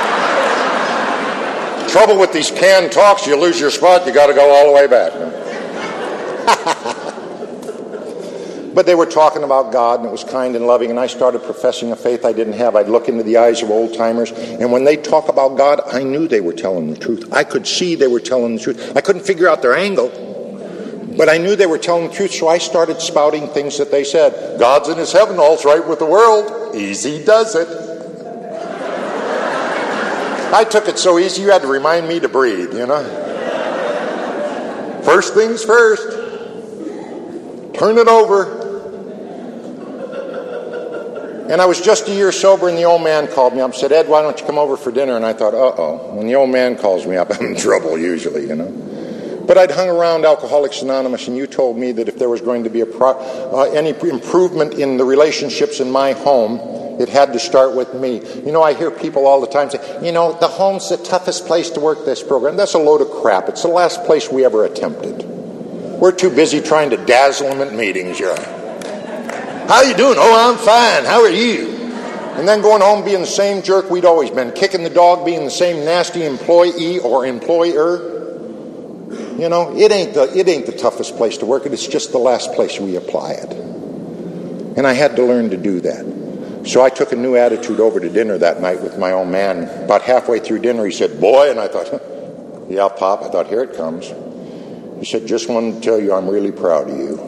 Trouble with these canned talks, you lose your spot, you got to go all the way back. But they were talking about God, and it was kind and loving, and I started professing a faith I didn't have. I'd look into the eyes of old-timers, and when they talk about God, I knew they were telling the truth. I could see they were telling the truth. I couldn't figure out their angle, but I knew they were telling the truth, so I started spouting things that they said. God's in his heaven, all's right with the world. Easy does it. I took it so easy, you had to remind me to breathe, you know. First things first. Turn it over. And I was just a year sober, and the old man called me up and said, Ed, why don't you come over for dinner? And I thought, uh-oh. When the old man calls me up, I'm in trouble usually, you know. But I'd hung around Alcoholics Anonymous, and you told me that if there was going to be a pro- uh, any improvement in the relationships in my home, it had to start with me. You know, I hear people all the time say, you know, the home's the toughest place to work this program. That's a load of crap. It's the last place we ever attempted. We're too busy trying to dazzle them at meetings. You're, how you doing? Oh, I'm fine. How are you? And then going home being the same jerk we'd always been. Kicking the dog, being the same nasty employee or employer. You know, it ain't the it ain't the toughest place to work it. It's just the last place we apply it. And I had to learn to do that. So I took a new attitude over to dinner that night with my old man. About halfway through dinner, he said, boy, and I thought, yeah, Pop. I thought, here it comes. He said, just wanted to tell you I'm really proud of you.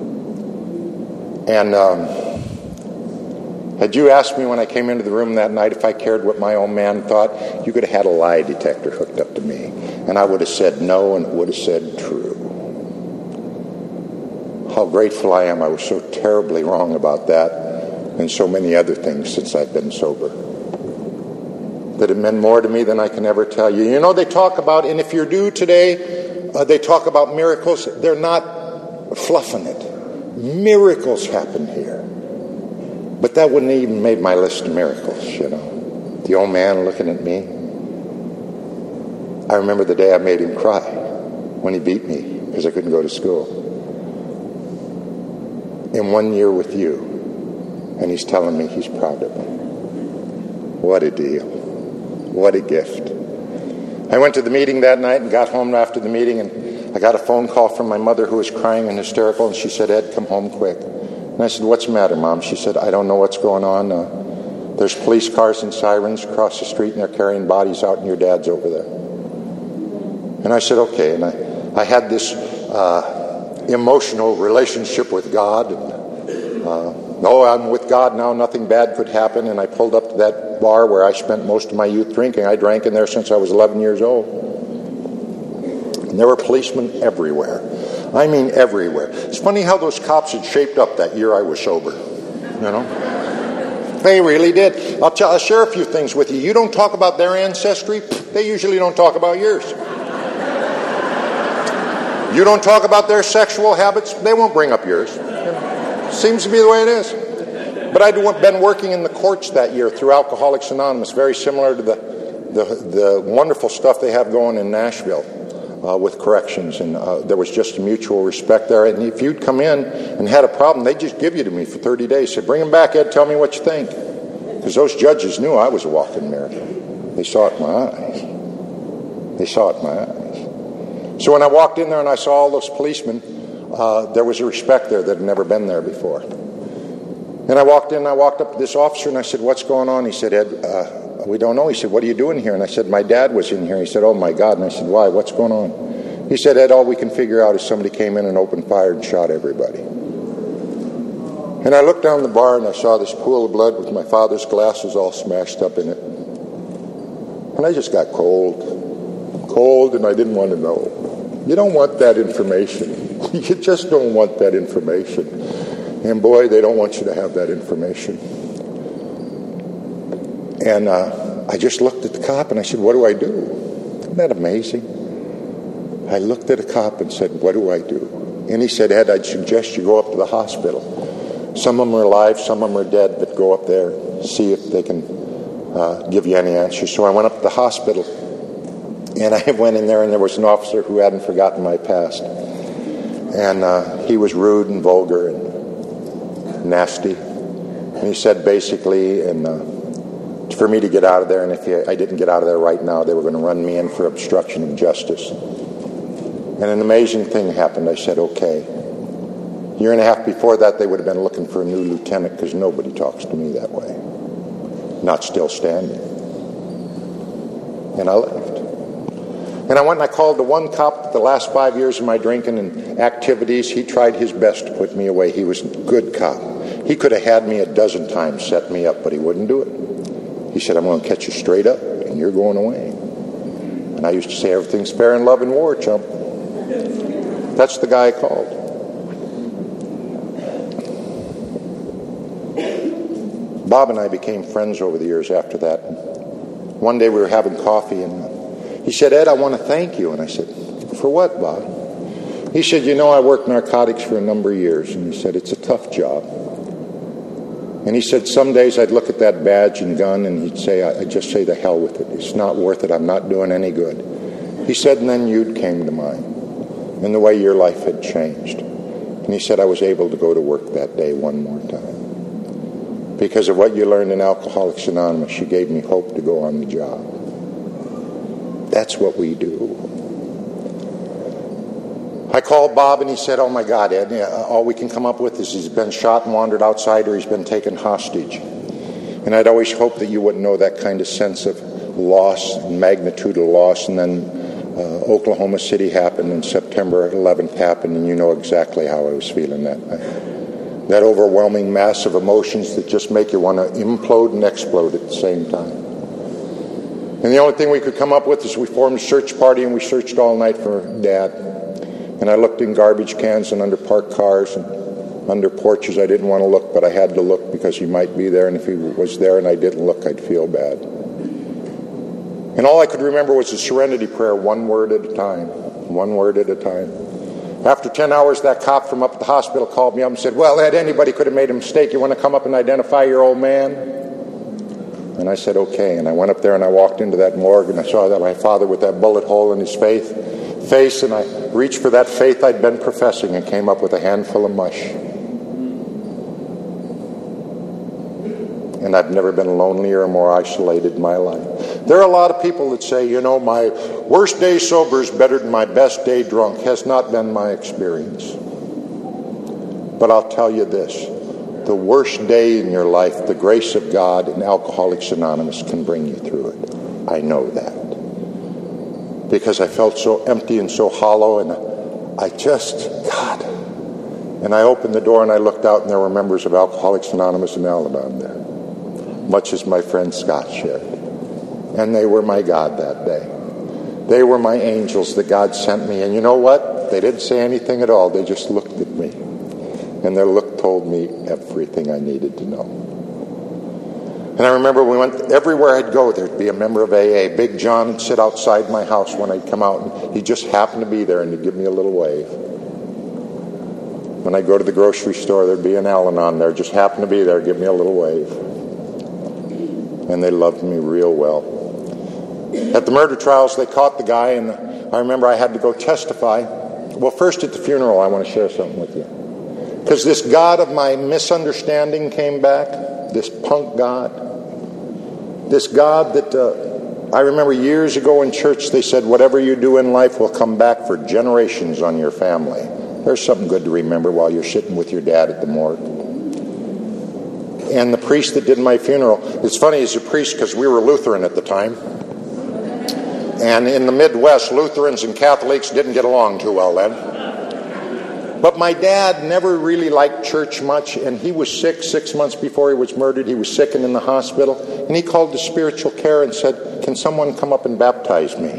And um, had you asked me when I came into the room that night if I cared what my old man thought, you could have had a lie detector hooked up to me. And I would have said no, and it would have said true. How grateful I am I was so terribly wrong about that and so many other things since I've been sober. That have meant more to me than I can ever tell you. You know, they talk about, and if you're due today, uh, they talk about miracles. They're not fluffing it. Miracles happen here. But that wouldn't even made my list of miracles, you know. The old man looking at me. I remember the day I made him cry when he beat me because I couldn't go to school. In one year with you, and he's telling me he's proud of me. What a deal. What a gift. I went to the meeting that night and got home after the meeting, and I got a phone call from my mother who was crying and hysterical, and she said, Ed, come home quick. And I said, what's the matter, Mom? She said, I don't know what's going on. Uh, there's police cars and sirens across the street, and they're carrying bodies out, and your dad's over there. And I said, okay. And I, I had this uh, emotional relationship with God. And, uh, oh, I'm with God now. Nothing bad could happen. And I pulled up to that bar where I spent most of my youth drinking. I drank in there since I was eleven years old. And there were policemen everywhere. I mean everywhere. It's funny how those cops had shaped up that year I was sober. You know? They really did. I'll, t- I'll share a few things with you. You don't talk about their ancestry. They usually don't talk about yours. You don't talk about their sexual habits, they won't bring up yours. Seems to be the way it is. But I'd been working in the courts that year through Alcoholics Anonymous, very similar to the the, the wonderful stuff they have going in Nashville uh, with corrections. And uh, there was just a mutual respect there. And if you'd come in and had a problem, they'd just give you to me for thirty days. Say, bring him back, Ed, tell me what you think. Because those judges knew I was a walking miracle. They saw it in my eyes. They saw it in my eyes. So when I walked in there and I saw all those policemen, uh, there was a respect there that had never been there before. And I walked in and I walked up to this officer and I said, what's going on? He said, Ed, uh, we don't know. He said, what are you doing here? And I said, my dad was in here. He said, oh my God. And I said, why? What's going on? He said, Ed, all we can figure out is somebody came in and opened fire and shot everybody. And I looked down the bar and I saw this pool of blood with my father's glasses all smashed up in it. And I just got cold. Cold, and I didn't want to know. You don't want that information. You just don't want that information. And boy, they don't want you to have that information. And uh, I just looked at the cop and I said, what do I do? Isn't that amazing? I looked at a cop and said, what do I do? And he said, Ed, I'd suggest you go up to the hospital. Some of them are alive, some of them are dead, but go up there, see if they can uh, give you any answers. So I went up to the hospital, and I went in there, and there was an officer who hadn't forgotten my past. And uh, he was rude and vulgar and nasty. And he said basically, and uh, for me to get out of there, and if I didn't get out of there right now, they were going to run me in for obstruction of justice. And an amazing thing happened. I said, okay. A year and a half before that, they would have been looking for a new lieutenant because nobody talks to me that way. Not still standing. And I left. And I went and I called the one cop the last five years of my drinking and activities. He tried his best to put me away. He was a good cop. He could have had me a dozen times, set me up, but he wouldn't do it. He said, I'm going to catch you straight up, and you're going away. And I used to say, everything's fair in love and war, chump. That's the guy I called. Bob and I became friends over the years after that. One day we were having coffee, and he said, Ed, I want to thank you. And I said, for what, Bob? He said, you know, I worked narcotics for a number of years. And he said, it's a tough job. And he said, some days I'd look at that badge and gun, and he'd say, I'd just say, the hell with it. It's not worth it. I'm not doing any good. He said, and then you came to mind, and the way your life had changed. And he said, I was able to go to work that day one more time. Because of what you learned in Alcoholics Anonymous, you gave me hope to go on the job. That's what we do. I called Bob and he said, oh my God, Ed, all we can come up with is he's been shot and wandered outside, or he's been taken hostage. And I'd always hoped that you wouldn't know that kind of sense of loss and magnitude of loss. And then uh, Oklahoma City happened, and September eleventh happened, and you know exactly how I was feeling that night. That overwhelming mass of emotions that just make you want to implode and explode at the same time. And the only thing we could come up with is we formed a search party, and we searched all night for Dad. And I looked in garbage cans and under parked cars and under porches. I didn't want to look, but I had to look because he might be there, and if he was there and I didn't look, I'd feel bad. And all I could remember was the serenity prayer, one word at a time, one word at a time. After ten hours, that cop from up at the hospital called me up and said, well, Ed, anybody could have made a mistake. You want to come up and identify your old man? And I said, okay. And I went up there and I walked into that morgue, and I saw that my father with that bullet hole in his face, face, and I reached for that faith I'd been professing and came up with a handful of mush. And I've never been lonelier or more isolated in my life. There are a lot of people that say, you know, my worst day sober is better than my best day drunk. Has not been my experience. But I'll tell you this. The worst day in your life, the grace of God and Alcoholics Anonymous can bring you through it. I know that. Because I felt so empty and so hollow, and I just, God. And I opened the door and I looked out, and there were members of Alcoholics Anonymous and Al-Anon there. Much as my friend Scott shared. And they were my God that day. They were my angels that God sent me. And you know what? They didn't say anything at all. They just looked at me. And their look told me everything I needed to know. And I remember we went everywhere I'd go, there'd be a member of A A. Big John would sit outside my house when I'd come out, and he just happened to be there, and he'd give me a little wave. When I'd go to the grocery store, there'd be an Al-Anon there, just happened to be there, give me a little wave. And they loved me real well. At the murder trials, they caught the guy, and I remember I had to go testify. Well, first at the funeral, I want to share something with you. Because this God of my misunderstanding came back, this punk God. This God that uh, I remember years ago in church, they said, whatever you do in life will come back for generations on your family. There's something good to remember while you're sitting with your dad at the morgue. And the priest that did my funeral, it's funny, he's a priest because we were Lutheran at the time. And in the Midwest, Lutherans and Catholics didn't get along too well then. But my dad never really liked church much, and he was sick six months before he was murdered. He was sick and in the hospital. And he called to spiritual care and said, can someone come up and baptize me?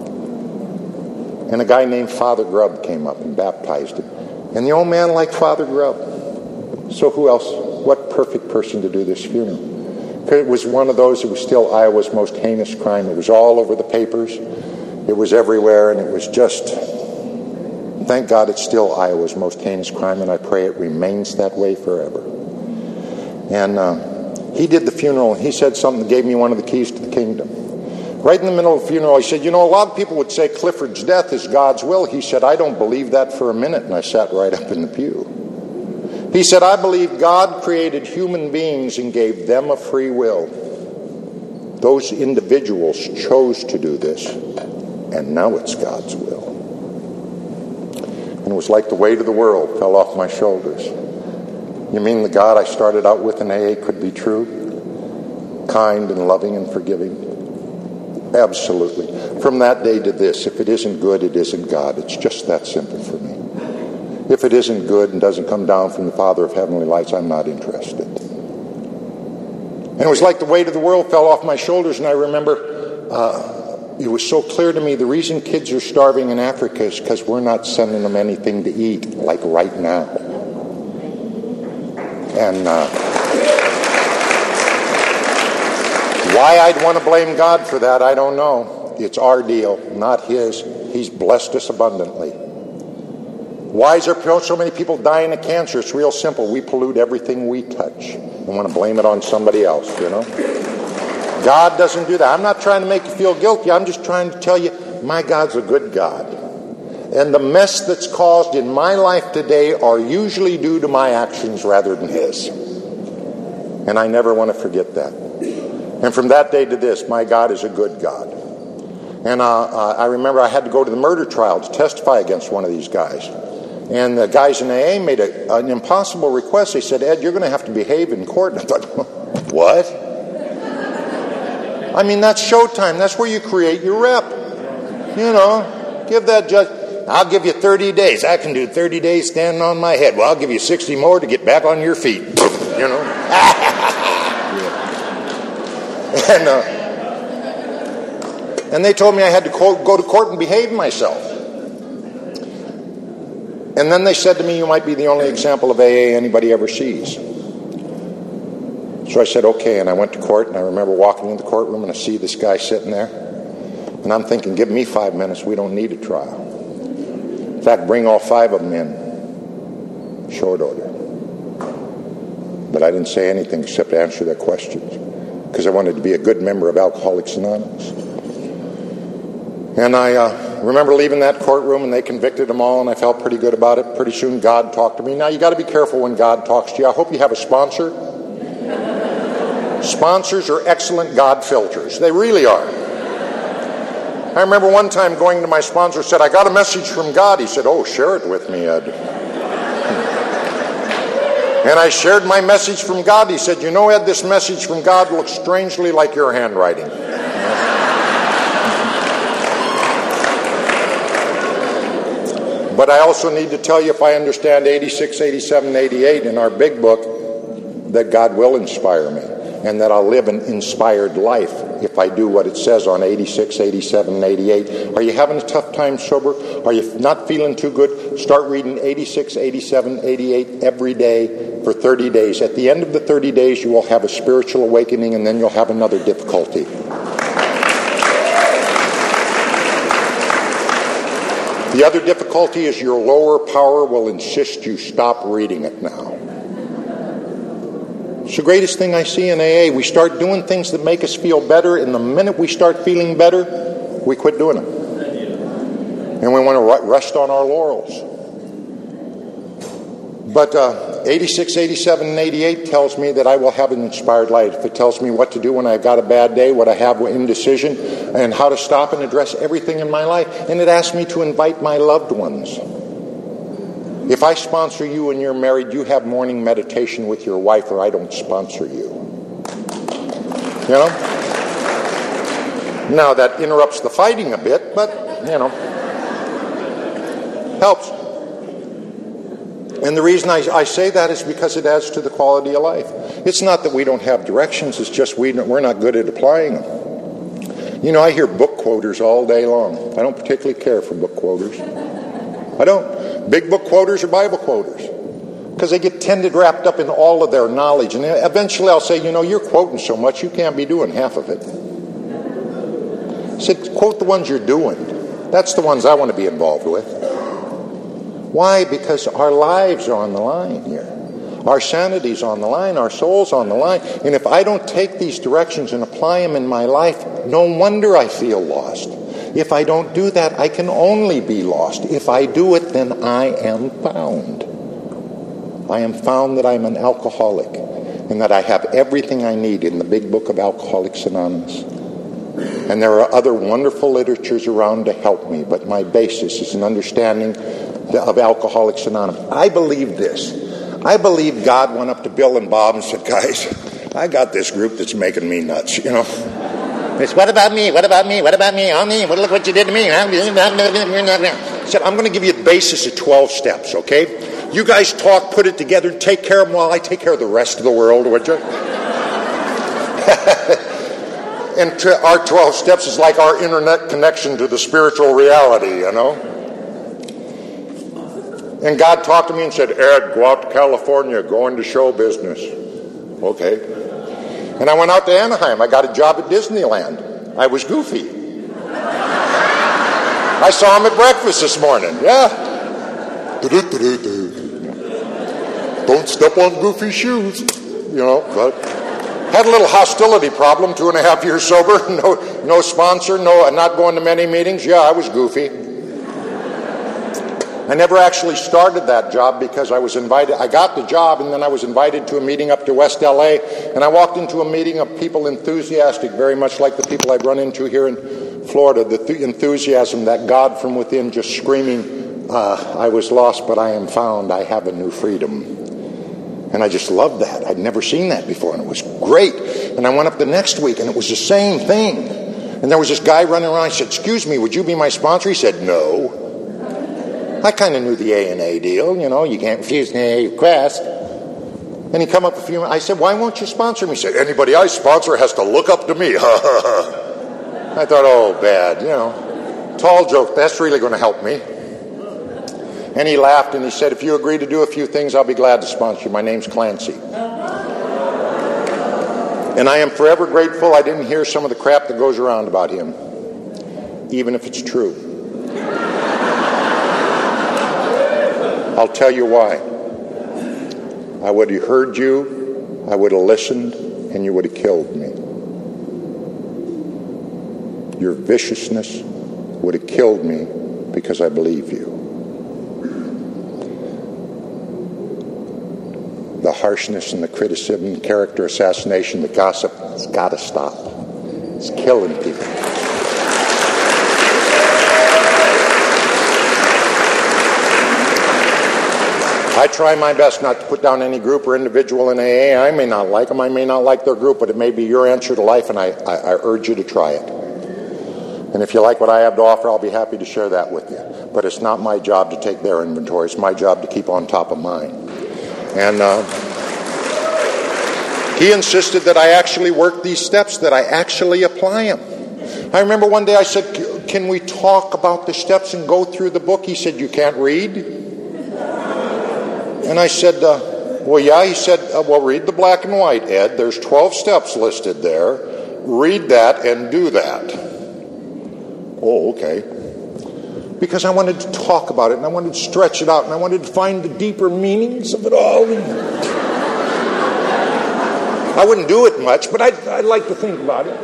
And a guy named Father Grubb came up and baptized him. And the old man liked Father Grubb. So who else, what perfect person to do this funeral? It was one of those, it was still Iowa's most heinous crime. It was all over the papers. It was everywhere, and it was just, thank God it's still Iowa's most heinous crime, and I pray it remains that way forever. And uh, he did the funeral, and he said something that gave me one of the keys to the kingdom. Right in the middle of the funeral, he said, you know, a lot of people would say Clifford's death is God's will. He said, I don't believe that for a minute, and I sat right up in the pew. He said, I believe God created human beings and gave them a free will. Those individuals chose to do this, and now it's God's will. And it was like the weight of the world fell off my shoulders. You mean the God I started out with in A A could be true? Kind and loving and forgiving? Absolutely. From that day to this, if it isn't good, it isn't God. It's just that simple for me. If it isn't good and doesn't come down from the Father of heavenly lights, I'm not interested. And it was like the weight of the world fell off my shoulders, and I remember uh, it was so clear to me the reason kids are starving in Africa is because we're not sending them anything to eat, like right now. And uh, why I'd want to blame God for that, I don't know. It's our deal, not His. He's blessed us abundantly. Why is there so many people dying of cancer? It's real simple. We pollute everything we touch. We want to blame it on somebody else, you know. God doesn't do that. I'm not trying to make you feel guilty. I'm just trying to tell you, my God's a good God. And the mess that's caused in my life today are usually due to my actions rather than His. And I never want to forget that. And from that day to this, my God is a good God. And uh, uh, I remember I had to go to the murder trial to testify against one of these guys. And the guys in A A made a, an impossible request. They said, Ed, you're going to have to behave in court. And I thought, what? I mean, that's showtime. That's where you create your rep. You know, give that judge, I'll give you thirty days. I can do thirty days standing on my head. Well, I'll give you sixty more to get back on your feet. You know? and, uh, and they told me I had to go to court and behave myself. And then they said to me, you might be the only example of A A anybody ever sees. So I said, okay, and I went to court, and I remember walking into the courtroom, and I see this guy sitting there, and I'm thinking, give me five minutes, we don't need a trial. In fact, bring all five of them in, short order. But I didn't say anything except answer their questions, because I wanted to be a good member of Alcoholics Anonymous. And I uh, remember leaving that courtroom, and they convicted them all, and I felt pretty good about it. Pretty soon God talked to me. Now, you got to be careful when God talks to you. I hope you have a sponsor. Sponsors are excellent God filters. They really are. I remember one time going to my sponsor, said, I got a message from God. He said, oh, share it with me, Ed. And I shared my message from God. He said, you know, Ed, this message from God looks strangely like your handwriting. But I also need to tell you, if I understand eighty-six, eighty-seven, eighty-eight in our big book, that God will inspire me, and that I'll live an inspired life if I do what it says on eighty-six, eighty-seven, eighty-eight. Are you having a tough time sober? Are you not feeling too good? Start reading eighty-six, eighty-seven, eighty-eight every day for thirty days. At the end of the thirty days, you will have a spiritual awakening, and then you'll have another difficulty. The other difficulty is your lower power will insist you stop reading it now. It's the greatest thing I see in A A. We start doing things that make us feel better, and the minute we start feeling better, we quit doing them. And we want to rest on our laurels. But uh, eighty-six, eighty-seven, and eighty-eight tells me that I will have an inspired life. It tells me what to do when I've got a bad day, what I have with indecision, and how to stop and address everything in my life. And it asks me to invite my loved ones. If I sponsor you and you're married, you have morning meditation with your wife, or I don't sponsor you. You know? Now, that interrupts the fighting a bit, but, you know, helps. And the reason I, I say that is because it adds to the quality of life. It's not that we don't have directions, it's just we, we're not good at applying them. You know, I hear book quoters all day long. I don't particularly care for book quoters. I don't. Big book quoters or Bible quoters. Because they get tended wrapped up in all of their knowledge. And eventually I'll say, you know, you're quoting so much, you can't be doing half of it. I said, quote the ones you're doing. That's the ones I want to be involved with. Why? Because our lives are on the line here. Our sanity's on the line. Our soul's on the line. And if I don't take these directions and apply them in my life, no wonder I feel lost. If I don't do that, I can only be lost. If I do it, then I am found. I am found that I'm an alcoholic and that I have everything I need in the big book of Alcoholics Anonymous. And there are other wonderful literatures around to help me, but my basis is an understanding of Alcoholics Anonymous. I believe this. I believe God went up to Bill and Bob and said, guys, I got this group that's making me nuts, you know. It's what about me? What about me? What about me? Oh, me? What, look what you did to me. I said, I'm going to give you the basis of twelve steps, okay? You guys talk, put it together, take care of them while I take care of the rest of the world, would you? And to our twelve steps is like our internet connection to the spiritual reality, you know. And God talked to me and said, Ed, go out to California, go into show business. Okay. And I went out to Anaheim. I got a job at Disneyland. I was goofy. I saw him at breakfast this morning. Yeah. Don't step on goofy shoes. You know, but had a little hostility problem, two and a half years sober, no no sponsor, no not going to many meetings. Yeah, I was goofy. I never actually started that job because I was invited. I got the job and then I was invited to a meeting up to West L A, and I walked into a meeting of people enthusiastic, very much like the people I've run into here in Florida, the th- enthusiasm, that God from within just screaming, uh, I was lost but I am found, I have a new freedom. And I just loved that. I'd never seen that before, and it was great. And I went up the next week and it was the same thing. And there was this guy running around. I said, excuse me, would you be my sponsor? He said, no. I kind of knew the A and A deal, you know, you can't refuse an A A request. And he come up a few minutes, I said, why won't you sponsor me? He said, anybody I sponsor has to look up to me. I thought, oh, bad, you know. Tall joke, that's really going to help me. And he laughed and he said, if you agree to do a few things, I'll be glad to sponsor you. My name's Clancy. And I am forever grateful I didn't hear some of the crap that goes around about him, even if it's true. I'll tell you why. I would have heard you, I would have listened, and you would have killed me. Your viciousness would have killed me because I believe you. The harshness and the criticism, the character assassination, the gossip, it's got to stop. It's killing people. I try my best not to put down any group or individual in A A. I may not like them, I may not like their group, but it may be your answer to life, and I, I, I urge you to try it. And if you like what I have to offer, I'll be happy to share that with you. But it's not my job to take their inventory. It's my job to keep on top of mine. And uh, he insisted that I actually work these steps, that I actually apply them. I remember one day I said, can we talk about the steps and go through the book? He said, you can't read? And I said, uh, well, yeah. He said, uh, well, read the black and white, Ed. There's twelve steps listed there. Read that and do that. Oh, okay. Because I wanted to talk about it, and I wanted to stretch it out, and I wanted to find the deeper meanings of it all. I wouldn't do it much, but I'd, I'd like to think about it.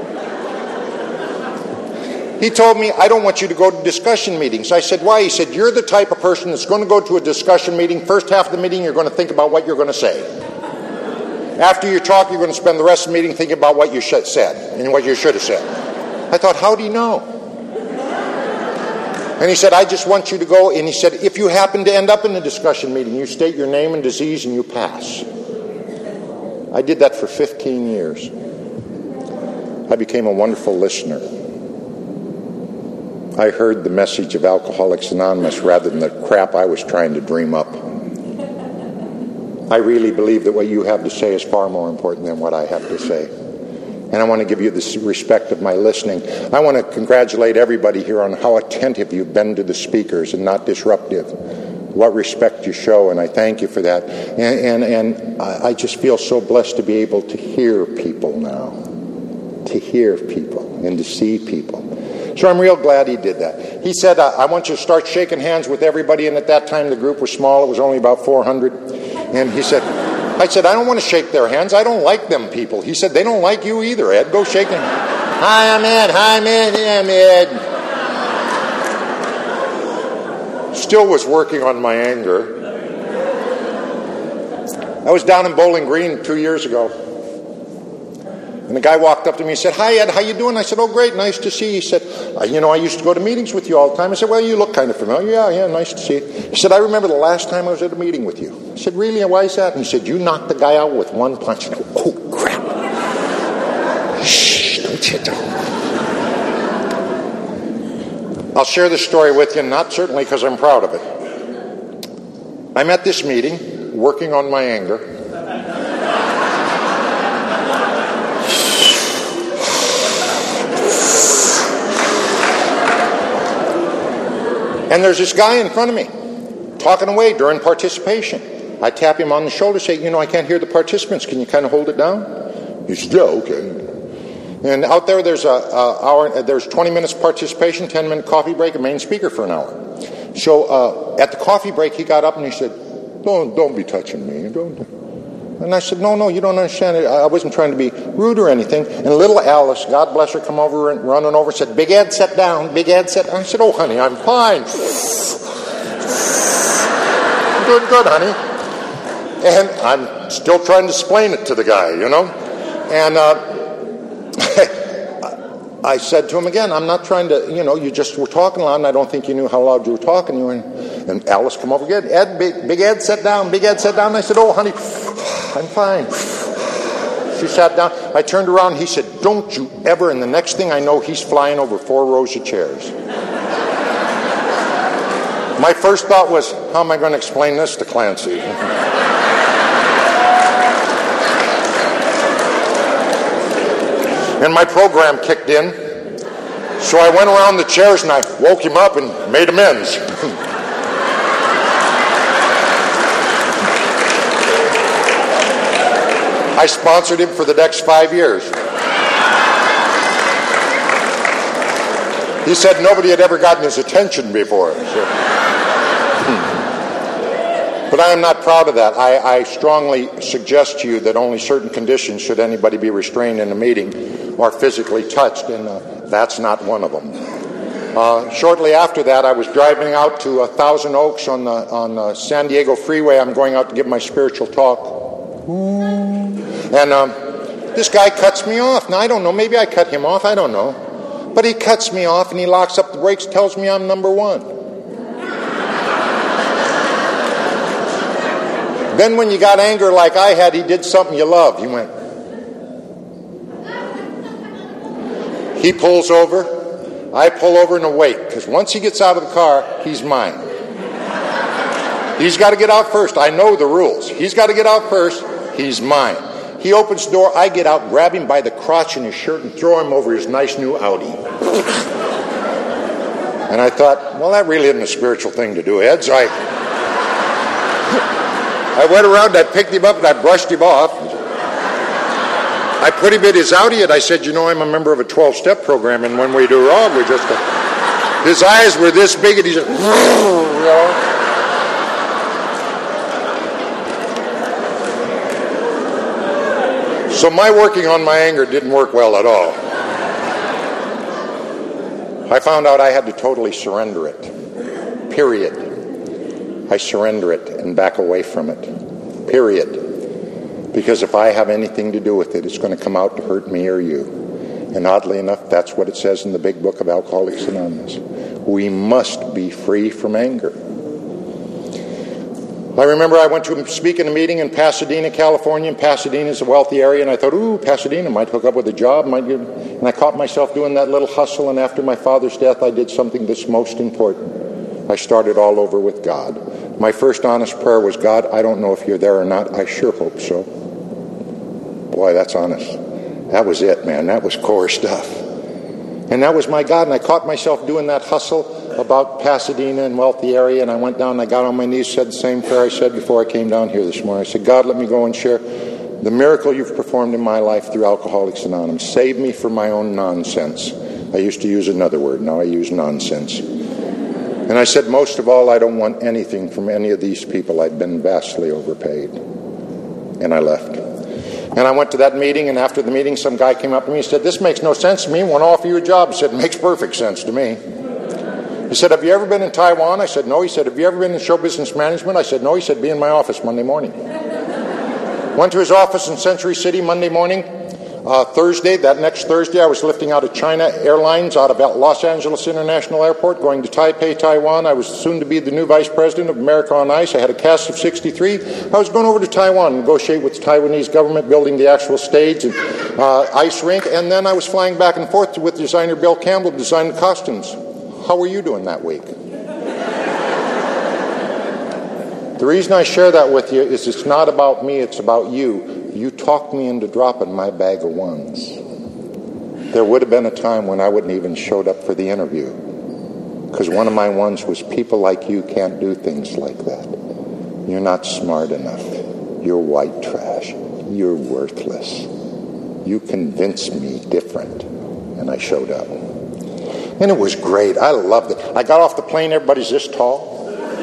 He told me, I don't want you to go to discussion meetings. I said, why? He said, you're the type of person that's going to go to a discussion meeting. First half of the meeting, you're going to think about what you're going to say. After you talk, you're going to spend the rest of the meeting thinking about what you sh- said and what you should have said. I thought, how do you know? And he said, I just want you to go. And he said, if you happen to end up in a discussion meeting, you state your name and disease and you pass. I did that for fifteen years. I became a wonderful listener. I heard the message of Alcoholics Anonymous rather than the crap I was trying to dream up. I really believe that what you have to say is far more important than what I have to say. And I want to give you the respect of my listening. I want to congratulate everybody here on how attentive you've been to the speakers and not disruptive. what respect you show, and I thank you for that. And, and, and I just feel so blessed to be able to hear people now, to hear people and to see people. So I'm real glad he did that. He said, uh, I want you to start shaking hands with everybody, and at that time the group was small. It was only about four hundred. And he said, I said, I don't want to shake their hands. I don't like them people. He said, they don't like you either, Ed. Go shake them. Hi, I'm Ed. Hi, I'm Ed. Yeah, I'm Ed. Still was working on my anger. I was down in Bowling Green two years ago, and the guy walked up to me and said, hi, Ed, how you doing? I said, oh, great, nice to see you. He said, you know, I used to go to meetings with you all the time. I said, well, you look kind of familiar. Yeah, yeah, nice to see you. He said, I remember the last time I was at a meeting with you. I said, really? Why is that? And he said, you knocked the guy out with one punch. And I go, oh, crap. Shh, don't you don't. I'll share this story with you, not certainly because I'm proud of it. I'm at this meeting, working on my anger. And there's this guy in front of me, talking away during participation. I tap him on the shoulder, say, you know, I can't hear the participants. Can you kind of hold it down? He said, yeah, okay. And out there, there's a, a hour. There's twenty minutes participation, ten minute coffee break, a main speaker for an hour. So uh, at the coffee break, he got up and he said, "Don't, don't be touching me." Don't. And I said, "No, no, you don't understand it. I wasn't trying to be rude or anything." And little Alice, God bless her, come over and running over, said, "Big Ed, sit down. Big Ed, sit." I said, "Oh, honey, I'm fine. I'm doing good, honey." And I'm still trying to explain it to the guy, you know, and. Uh, I said to him again, I'm not trying to, you know, you just were talking loud, and I don't think you knew how loud you were talking. You were, and Alice come over again. Ed, big, big Ed, sit down. Big Ed, sit down. And I said, oh, honey, I'm fine. She sat down. I turned around. He said, don't you ever. And the next thing I know, he's flying over four rows of chairs. My first thought was, how am I going to explain this to Clancy? And my program kicked in. So I went around the chairs and I woke him up and made amends. I sponsored him for the next five years. He said nobody had ever gotten his attention before. So. But I am not proud of that. I, I strongly suggest to you that only certain conditions should anybody be restrained in a meeting or physically touched, and uh, that's not one of them. Uh, shortly after that, I was driving out to uh, Thousand Oaks on the on the San Diego Freeway. I'm going out to give my spiritual talk. And um, this guy cuts me off. Now, I don't know. Maybe I cut him off. I don't know. But he cuts me off, and he locks up the brakes, tells me I'm number one. Then when you got anger like I had, he did something you loved. He went. He pulls over. I pull over and wait, because once he gets out of the car, he's mine. He's got to get out first. I know the rules. He's got to get out first. He's mine. He opens the door. I get out, grab him by the crotch in his shirt, and throw him over his nice new Audi. And I thought, well, that really isn't a spiritual thing to do, Ed. So I... I went around, I picked him up, and I brushed him off. I put him in his Audi, and I said, you know, I'm a member of a twelve-step program, and when we do wrong, we just go. His eyes were this big, and he said, you know. So my working on my anger didn't work well at all. I found out I had to totally surrender it. Period. I surrender it and back away from it. Period. Because if I have anything to do with it, it's going to come out to hurt me or you. And oddly enough, that's what it says in the big book of Alcoholics Anonymous. We must be free from anger. I remember I went to speak in a meeting in Pasadena, California. And Pasadena is a wealthy area, and I thought, ooh, Pasadena might hook up with a job. Might give... And I caught myself doing that little hustle, and after my father's death, I did something that's most important. I started all over with God. My first honest prayer was, God, I don't know if you're there or not. I sure hope so. Boy, that's honest. That was it, man. That was core stuff. And that was my God. And I caught myself doing that hustle. about Pasadena and wealthy area, and I went down and I got on my knees, said the same prayer I said before I came down here this morning. I said, God, let me go and share the miracle you've performed in my life through Alcoholics Anonymous. Save me from my own nonsense. I used to use another word. Now I use nonsense. And I said, most of all, I don't want anything from any of these people. I'd been vastly overpaid. And I left. And I went to that meeting, and after the meeting, some guy came up to me and said, this makes no sense to me. I want to offer you a job. I said, it makes perfect sense to me. He said, have you ever been in Taiwan? I said, no. He said, have you ever been in show business management? I said, no. He said, be in my office Monday morning. Went to his office in Century City Monday morning. Uh, Thursday, that next Thursday, I was lifting out of China Airlines out of Los Angeles International Airport, going to Taipei, Taiwan. I was soon to be the new vice president of America on Ice. I had a cast of sixty-three. I was going over to Taiwan and negotiate with the Taiwanese government, building the actual stage and uh, ice rink. And then I was flying back and forth with designer Bill Campbell to design the costumes. How were you doing that week? The reason I share that with you is it's not about me, it's about you. You talked me into dropping my bag of ones. There would have been a time when I wouldn't even showed up for the interview. Because one of my ones was, people like you can't do things like that. You're not smart enough. You're white trash. You're worthless. You convinced me different. And I showed up. And it was great. I loved it. I got off the plane, everybody's this tall.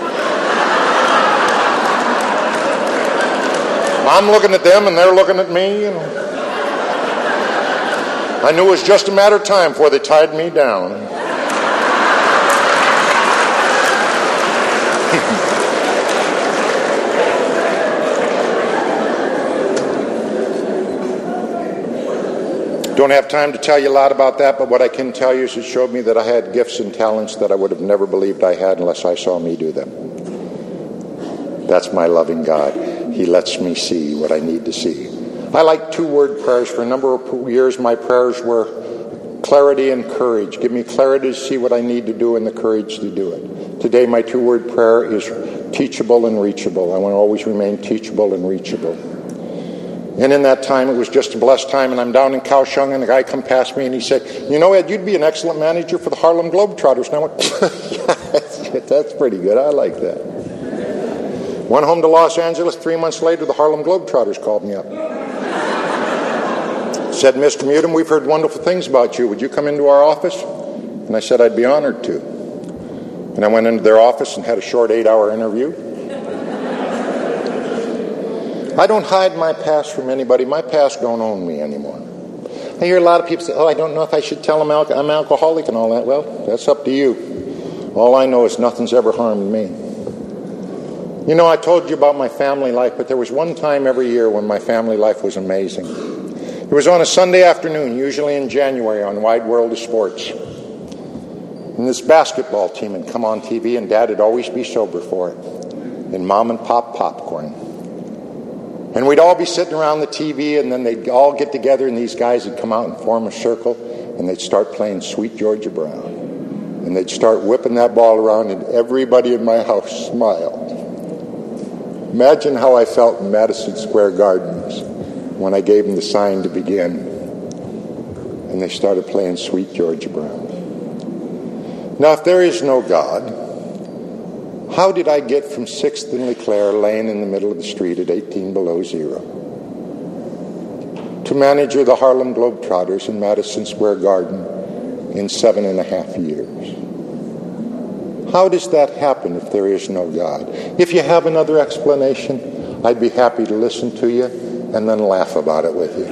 I'm looking at them and they're looking at me. You know. I knew it was just a matter of time before they tied me down. Don't have time to tell you a lot about that, but what I can tell you is it showed me that I had gifts and talents that I would have never believed I had unless I saw me do them. That's my loving God. He lets me see what I need to see. I like two-word prayers. For a number of years, my prayers were clarity and courage. Give me clarity to see what I need to do and the courage to do it. Today, my two-word prayer is teachable and reachable. I want to always remain teachable and reachable. And in that time, it was just a blessed time, and I'm down in Kaohsiung, and a guy come past me, and he said, you know, Ed, you'd be an excellent manager for the Harlem Globetrotters. And I went, yeah, that's, that's pretty good. I like that. Went home to Los Angeles. Three months later, the Harlem Globetrotters called me up. Said, Mister Mutum, we've heard wonderful things about you. Would you come into our office? And I said, I'd be honored to. And I went into their office and had a short eight-hour interview. I don't hide my past from anybody. My past don't own me anymore. I hear a lot of people say, oh, I don't know if I should tell them al- I'm alcoholic and all that. Well, that's up to you. All I know is nothing's ever harmed me. You know, I told you about my family life, but there was one time every year when my family life was amazing. It was on a Sunday afternoon, usually in January, on Wide World of Sports. And this basketball team would come on T V, and Dad would always be sober for it. And Mom and Pop popcorn. And we'd all be sitting around the T V, and then they'd all get together, and these guys would come out and form a circle, and they'd start playing Sweet Georgia Brown. And they'd start whipping that ball around, and everybody in my house smiled. Imagine how I felt in Madison Square Gardens when I gave them the sign to begin. And they started playing Sweet Georgia Brown. Now, if there is no God, how did I get from sixth and LeClaire, laying in the middle of the street at eighteen below zero, to manager of the Harlem Globetrotters in Madison Square Garden in seven and a half years? How does that happen if there is no God? If you have another explanation, I'd be happy to listen to you and then laugh about it with you.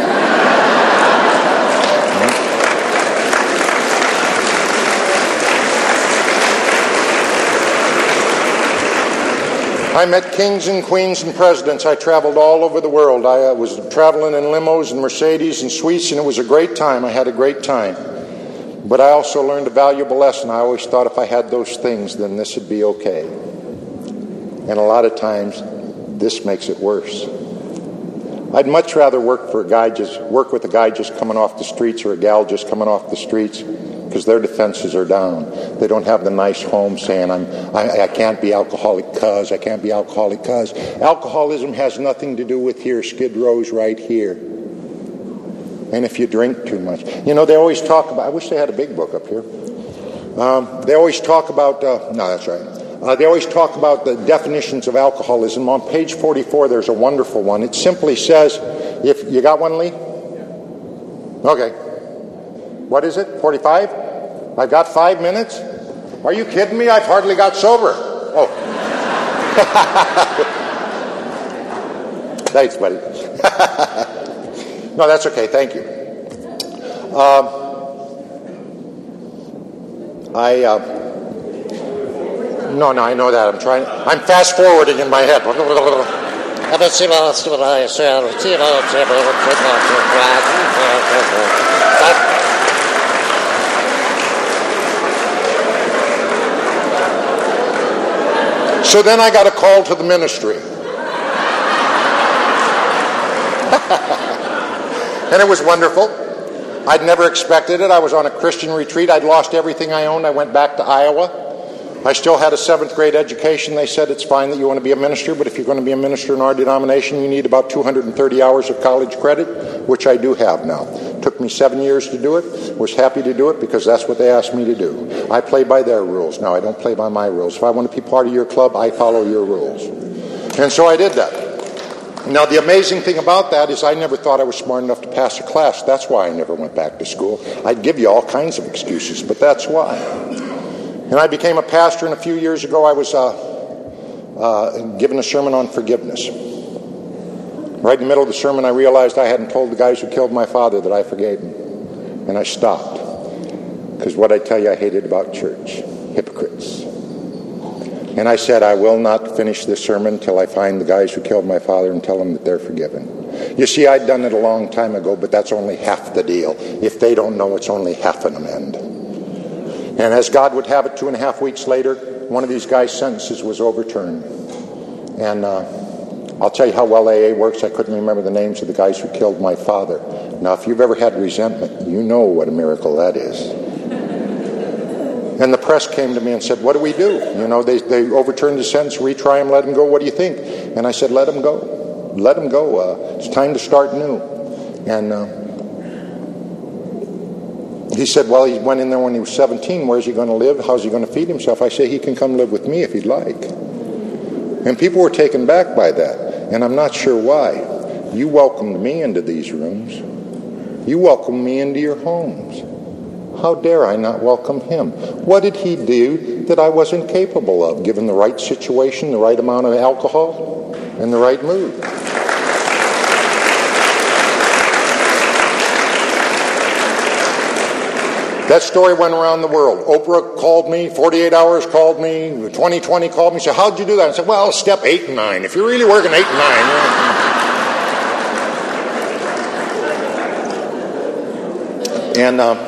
I met kings and queens and presidents. I traveled all over the world. I uh, was traveling in limos and Mercedes and suites, and it was a great time. I had a great time. But I also learned a valuable lesson. I always thought if I had those things, then this would be okay. And a lot of times, this makes it worse. I'd much rather work for a guy just work with a guy just coming off the streets or a gal just coming off the streets, because their defenses are down. They don't have the nice home saying, I'm, I, I can't be alcoholic cuz, I can't be alcoholic cuz. Alcoholism has nothing to do with here. Skid Row's right here. And if you drink too much. You know, they always talk about, I wish they had a big book up here. Um, they always talk about, uh, no, that's right. Uh, they always talk about the definitions of alcoholism. On page forty-four, there's a wonderful one. It simply says, if you got one, Lee? Okay. What is it, forty-five? I've got five minutes? Are you kidding me? I've hardly got sober. Oh. Thanks, buddy. No, that's okay. Thank you. Um, I, uh, no, no, I know that. I'm trying, I'm fast forwarding in my head. So then I got a call to the ministry. And it was wonderful. I'd never expected it. I was on a Christian retreat. I'd lost everything I owned. I went back to Iowa. I still had a seventh grade education. They said it's fine that you want to be a minister, but if you're going to be a minister in our denomination, you need about two hundred thirty hours of college credit, which I do have now. It took me seven years to do it. Was happy to do it because that's what they asked me to do. I play by their rules. Now, I don't play by my rules. If I want to be part of your club, I follow your rules. And so I did that. Now, the amazing thing about that is I never thought I was smart enough to pass a class. That's why I never went back to school. I'd give you all kinds of excuses, but that's why. And I became a pastor, and a few years ago I was uh, uh, given a sermon on forgiveness. Right in the middle of the sermon, I realized I hadn't told the guys who killed my father that I forgave them. And I stopped. Because what I tell you I hated about church, hypocrites. And I said, I will not finish this sermon until I find the guys who killed my father and tell them that they're forgiven. You see, I'd done it a long time ago, but that's only half the deal. If they don't know, it's only half an amend. And as God would have it, two and a half weeks later, one of these guys' sentences was overturned. And uh, I'll tell you how well A A works. I couldn't remember the names of the guys who killed my father. Now, if you've ever had resentment, you know what a miracle that is. And the press came to me and said, what do we do? You know, they, they overturned the sentence, retry him, let him go. What do you think? And I said, let him go. Let him go. Uh, it's time to start new. And uh, he said, well, he went in there when he was seventeen. Where's he going to live? How's he going to feed himself? I say, he can come live with me if he'd like. And people were taken back by that. And I'm not sure why. You welcomed me into these rooms. You welcomed me into your homes. How dare I not welcome him? What did he do that I wasn't capable of, given the right situation, the right amount of alcohol, and the right mood? That story went around the world. Oprah called me, forty-eight hours called me, twenty twenty called me, said, how'd you do that? I said, well, step eight and nine. If you're really working eight and nine. And uh,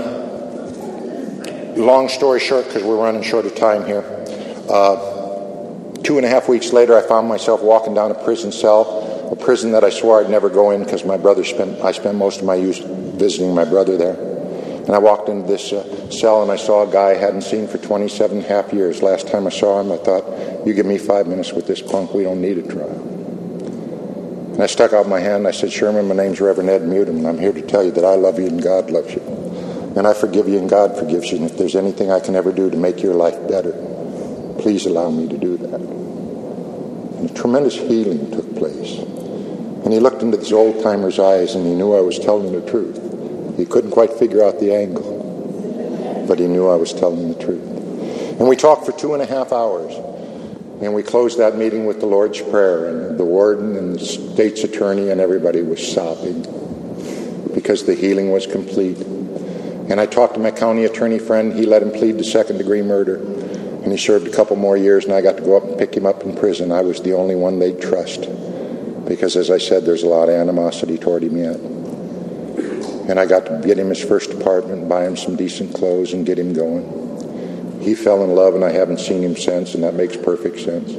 long story short, because we're running short of time here, uh, two and a half weeks later, I found myself walking down a prison cell, a prison that I swore I'd never go in because my brother spent, I spent most of my youth visiting my brother there. And I walked into this uh, cell and I saw a guy I hadn't seen for twenty-seven and a half years. Last time I saw him, I thought, you give me five minutes with this punk, we don't need a trial. And I stuck out my hand and I said, Sherman, my name's Reverend Ed Mutum, and I'm here to tell you that I love you and God loves you. And I forgive you and God forgives you. And if there's anything I can ever do to make your life better, please allow me to do that. And a tremendous healing took place. And he looked into this old-timer's eyes and he knew I was telling the truth. He couldn't quite figure out the angle, but he knew I was telling the truth. And we talked for two and a half hours. And we closed that meeting with the Lord's Prayer. And the warden and the state's attorney and everybody was sobbing because the healing was complete. And I talked to my county attorney friend. He let him plead to second-degree murder. And he served a couple more years, and I got to go up and pick him up in prison. I was the only one they'd trust. Because, as I said, there's a lot of animosity toward him yet. And I got to get him his first apartment, buy him some decent clothes, and get him going. He fell in love, and I haven't seen him since, and that makes perfect sense.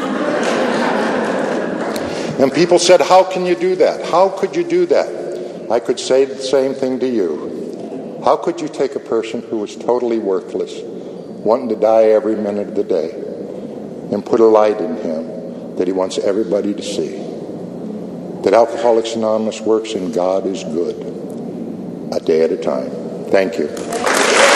And people said, how can you do that? How could you do that? I could say the same thing to you. How could you take a person who was totally worthless, wanting to die every minute of the day, and put a light in him that he wants everybody to see? That Alcoholics Anonymous works and God is good, a day at a time. Thank you.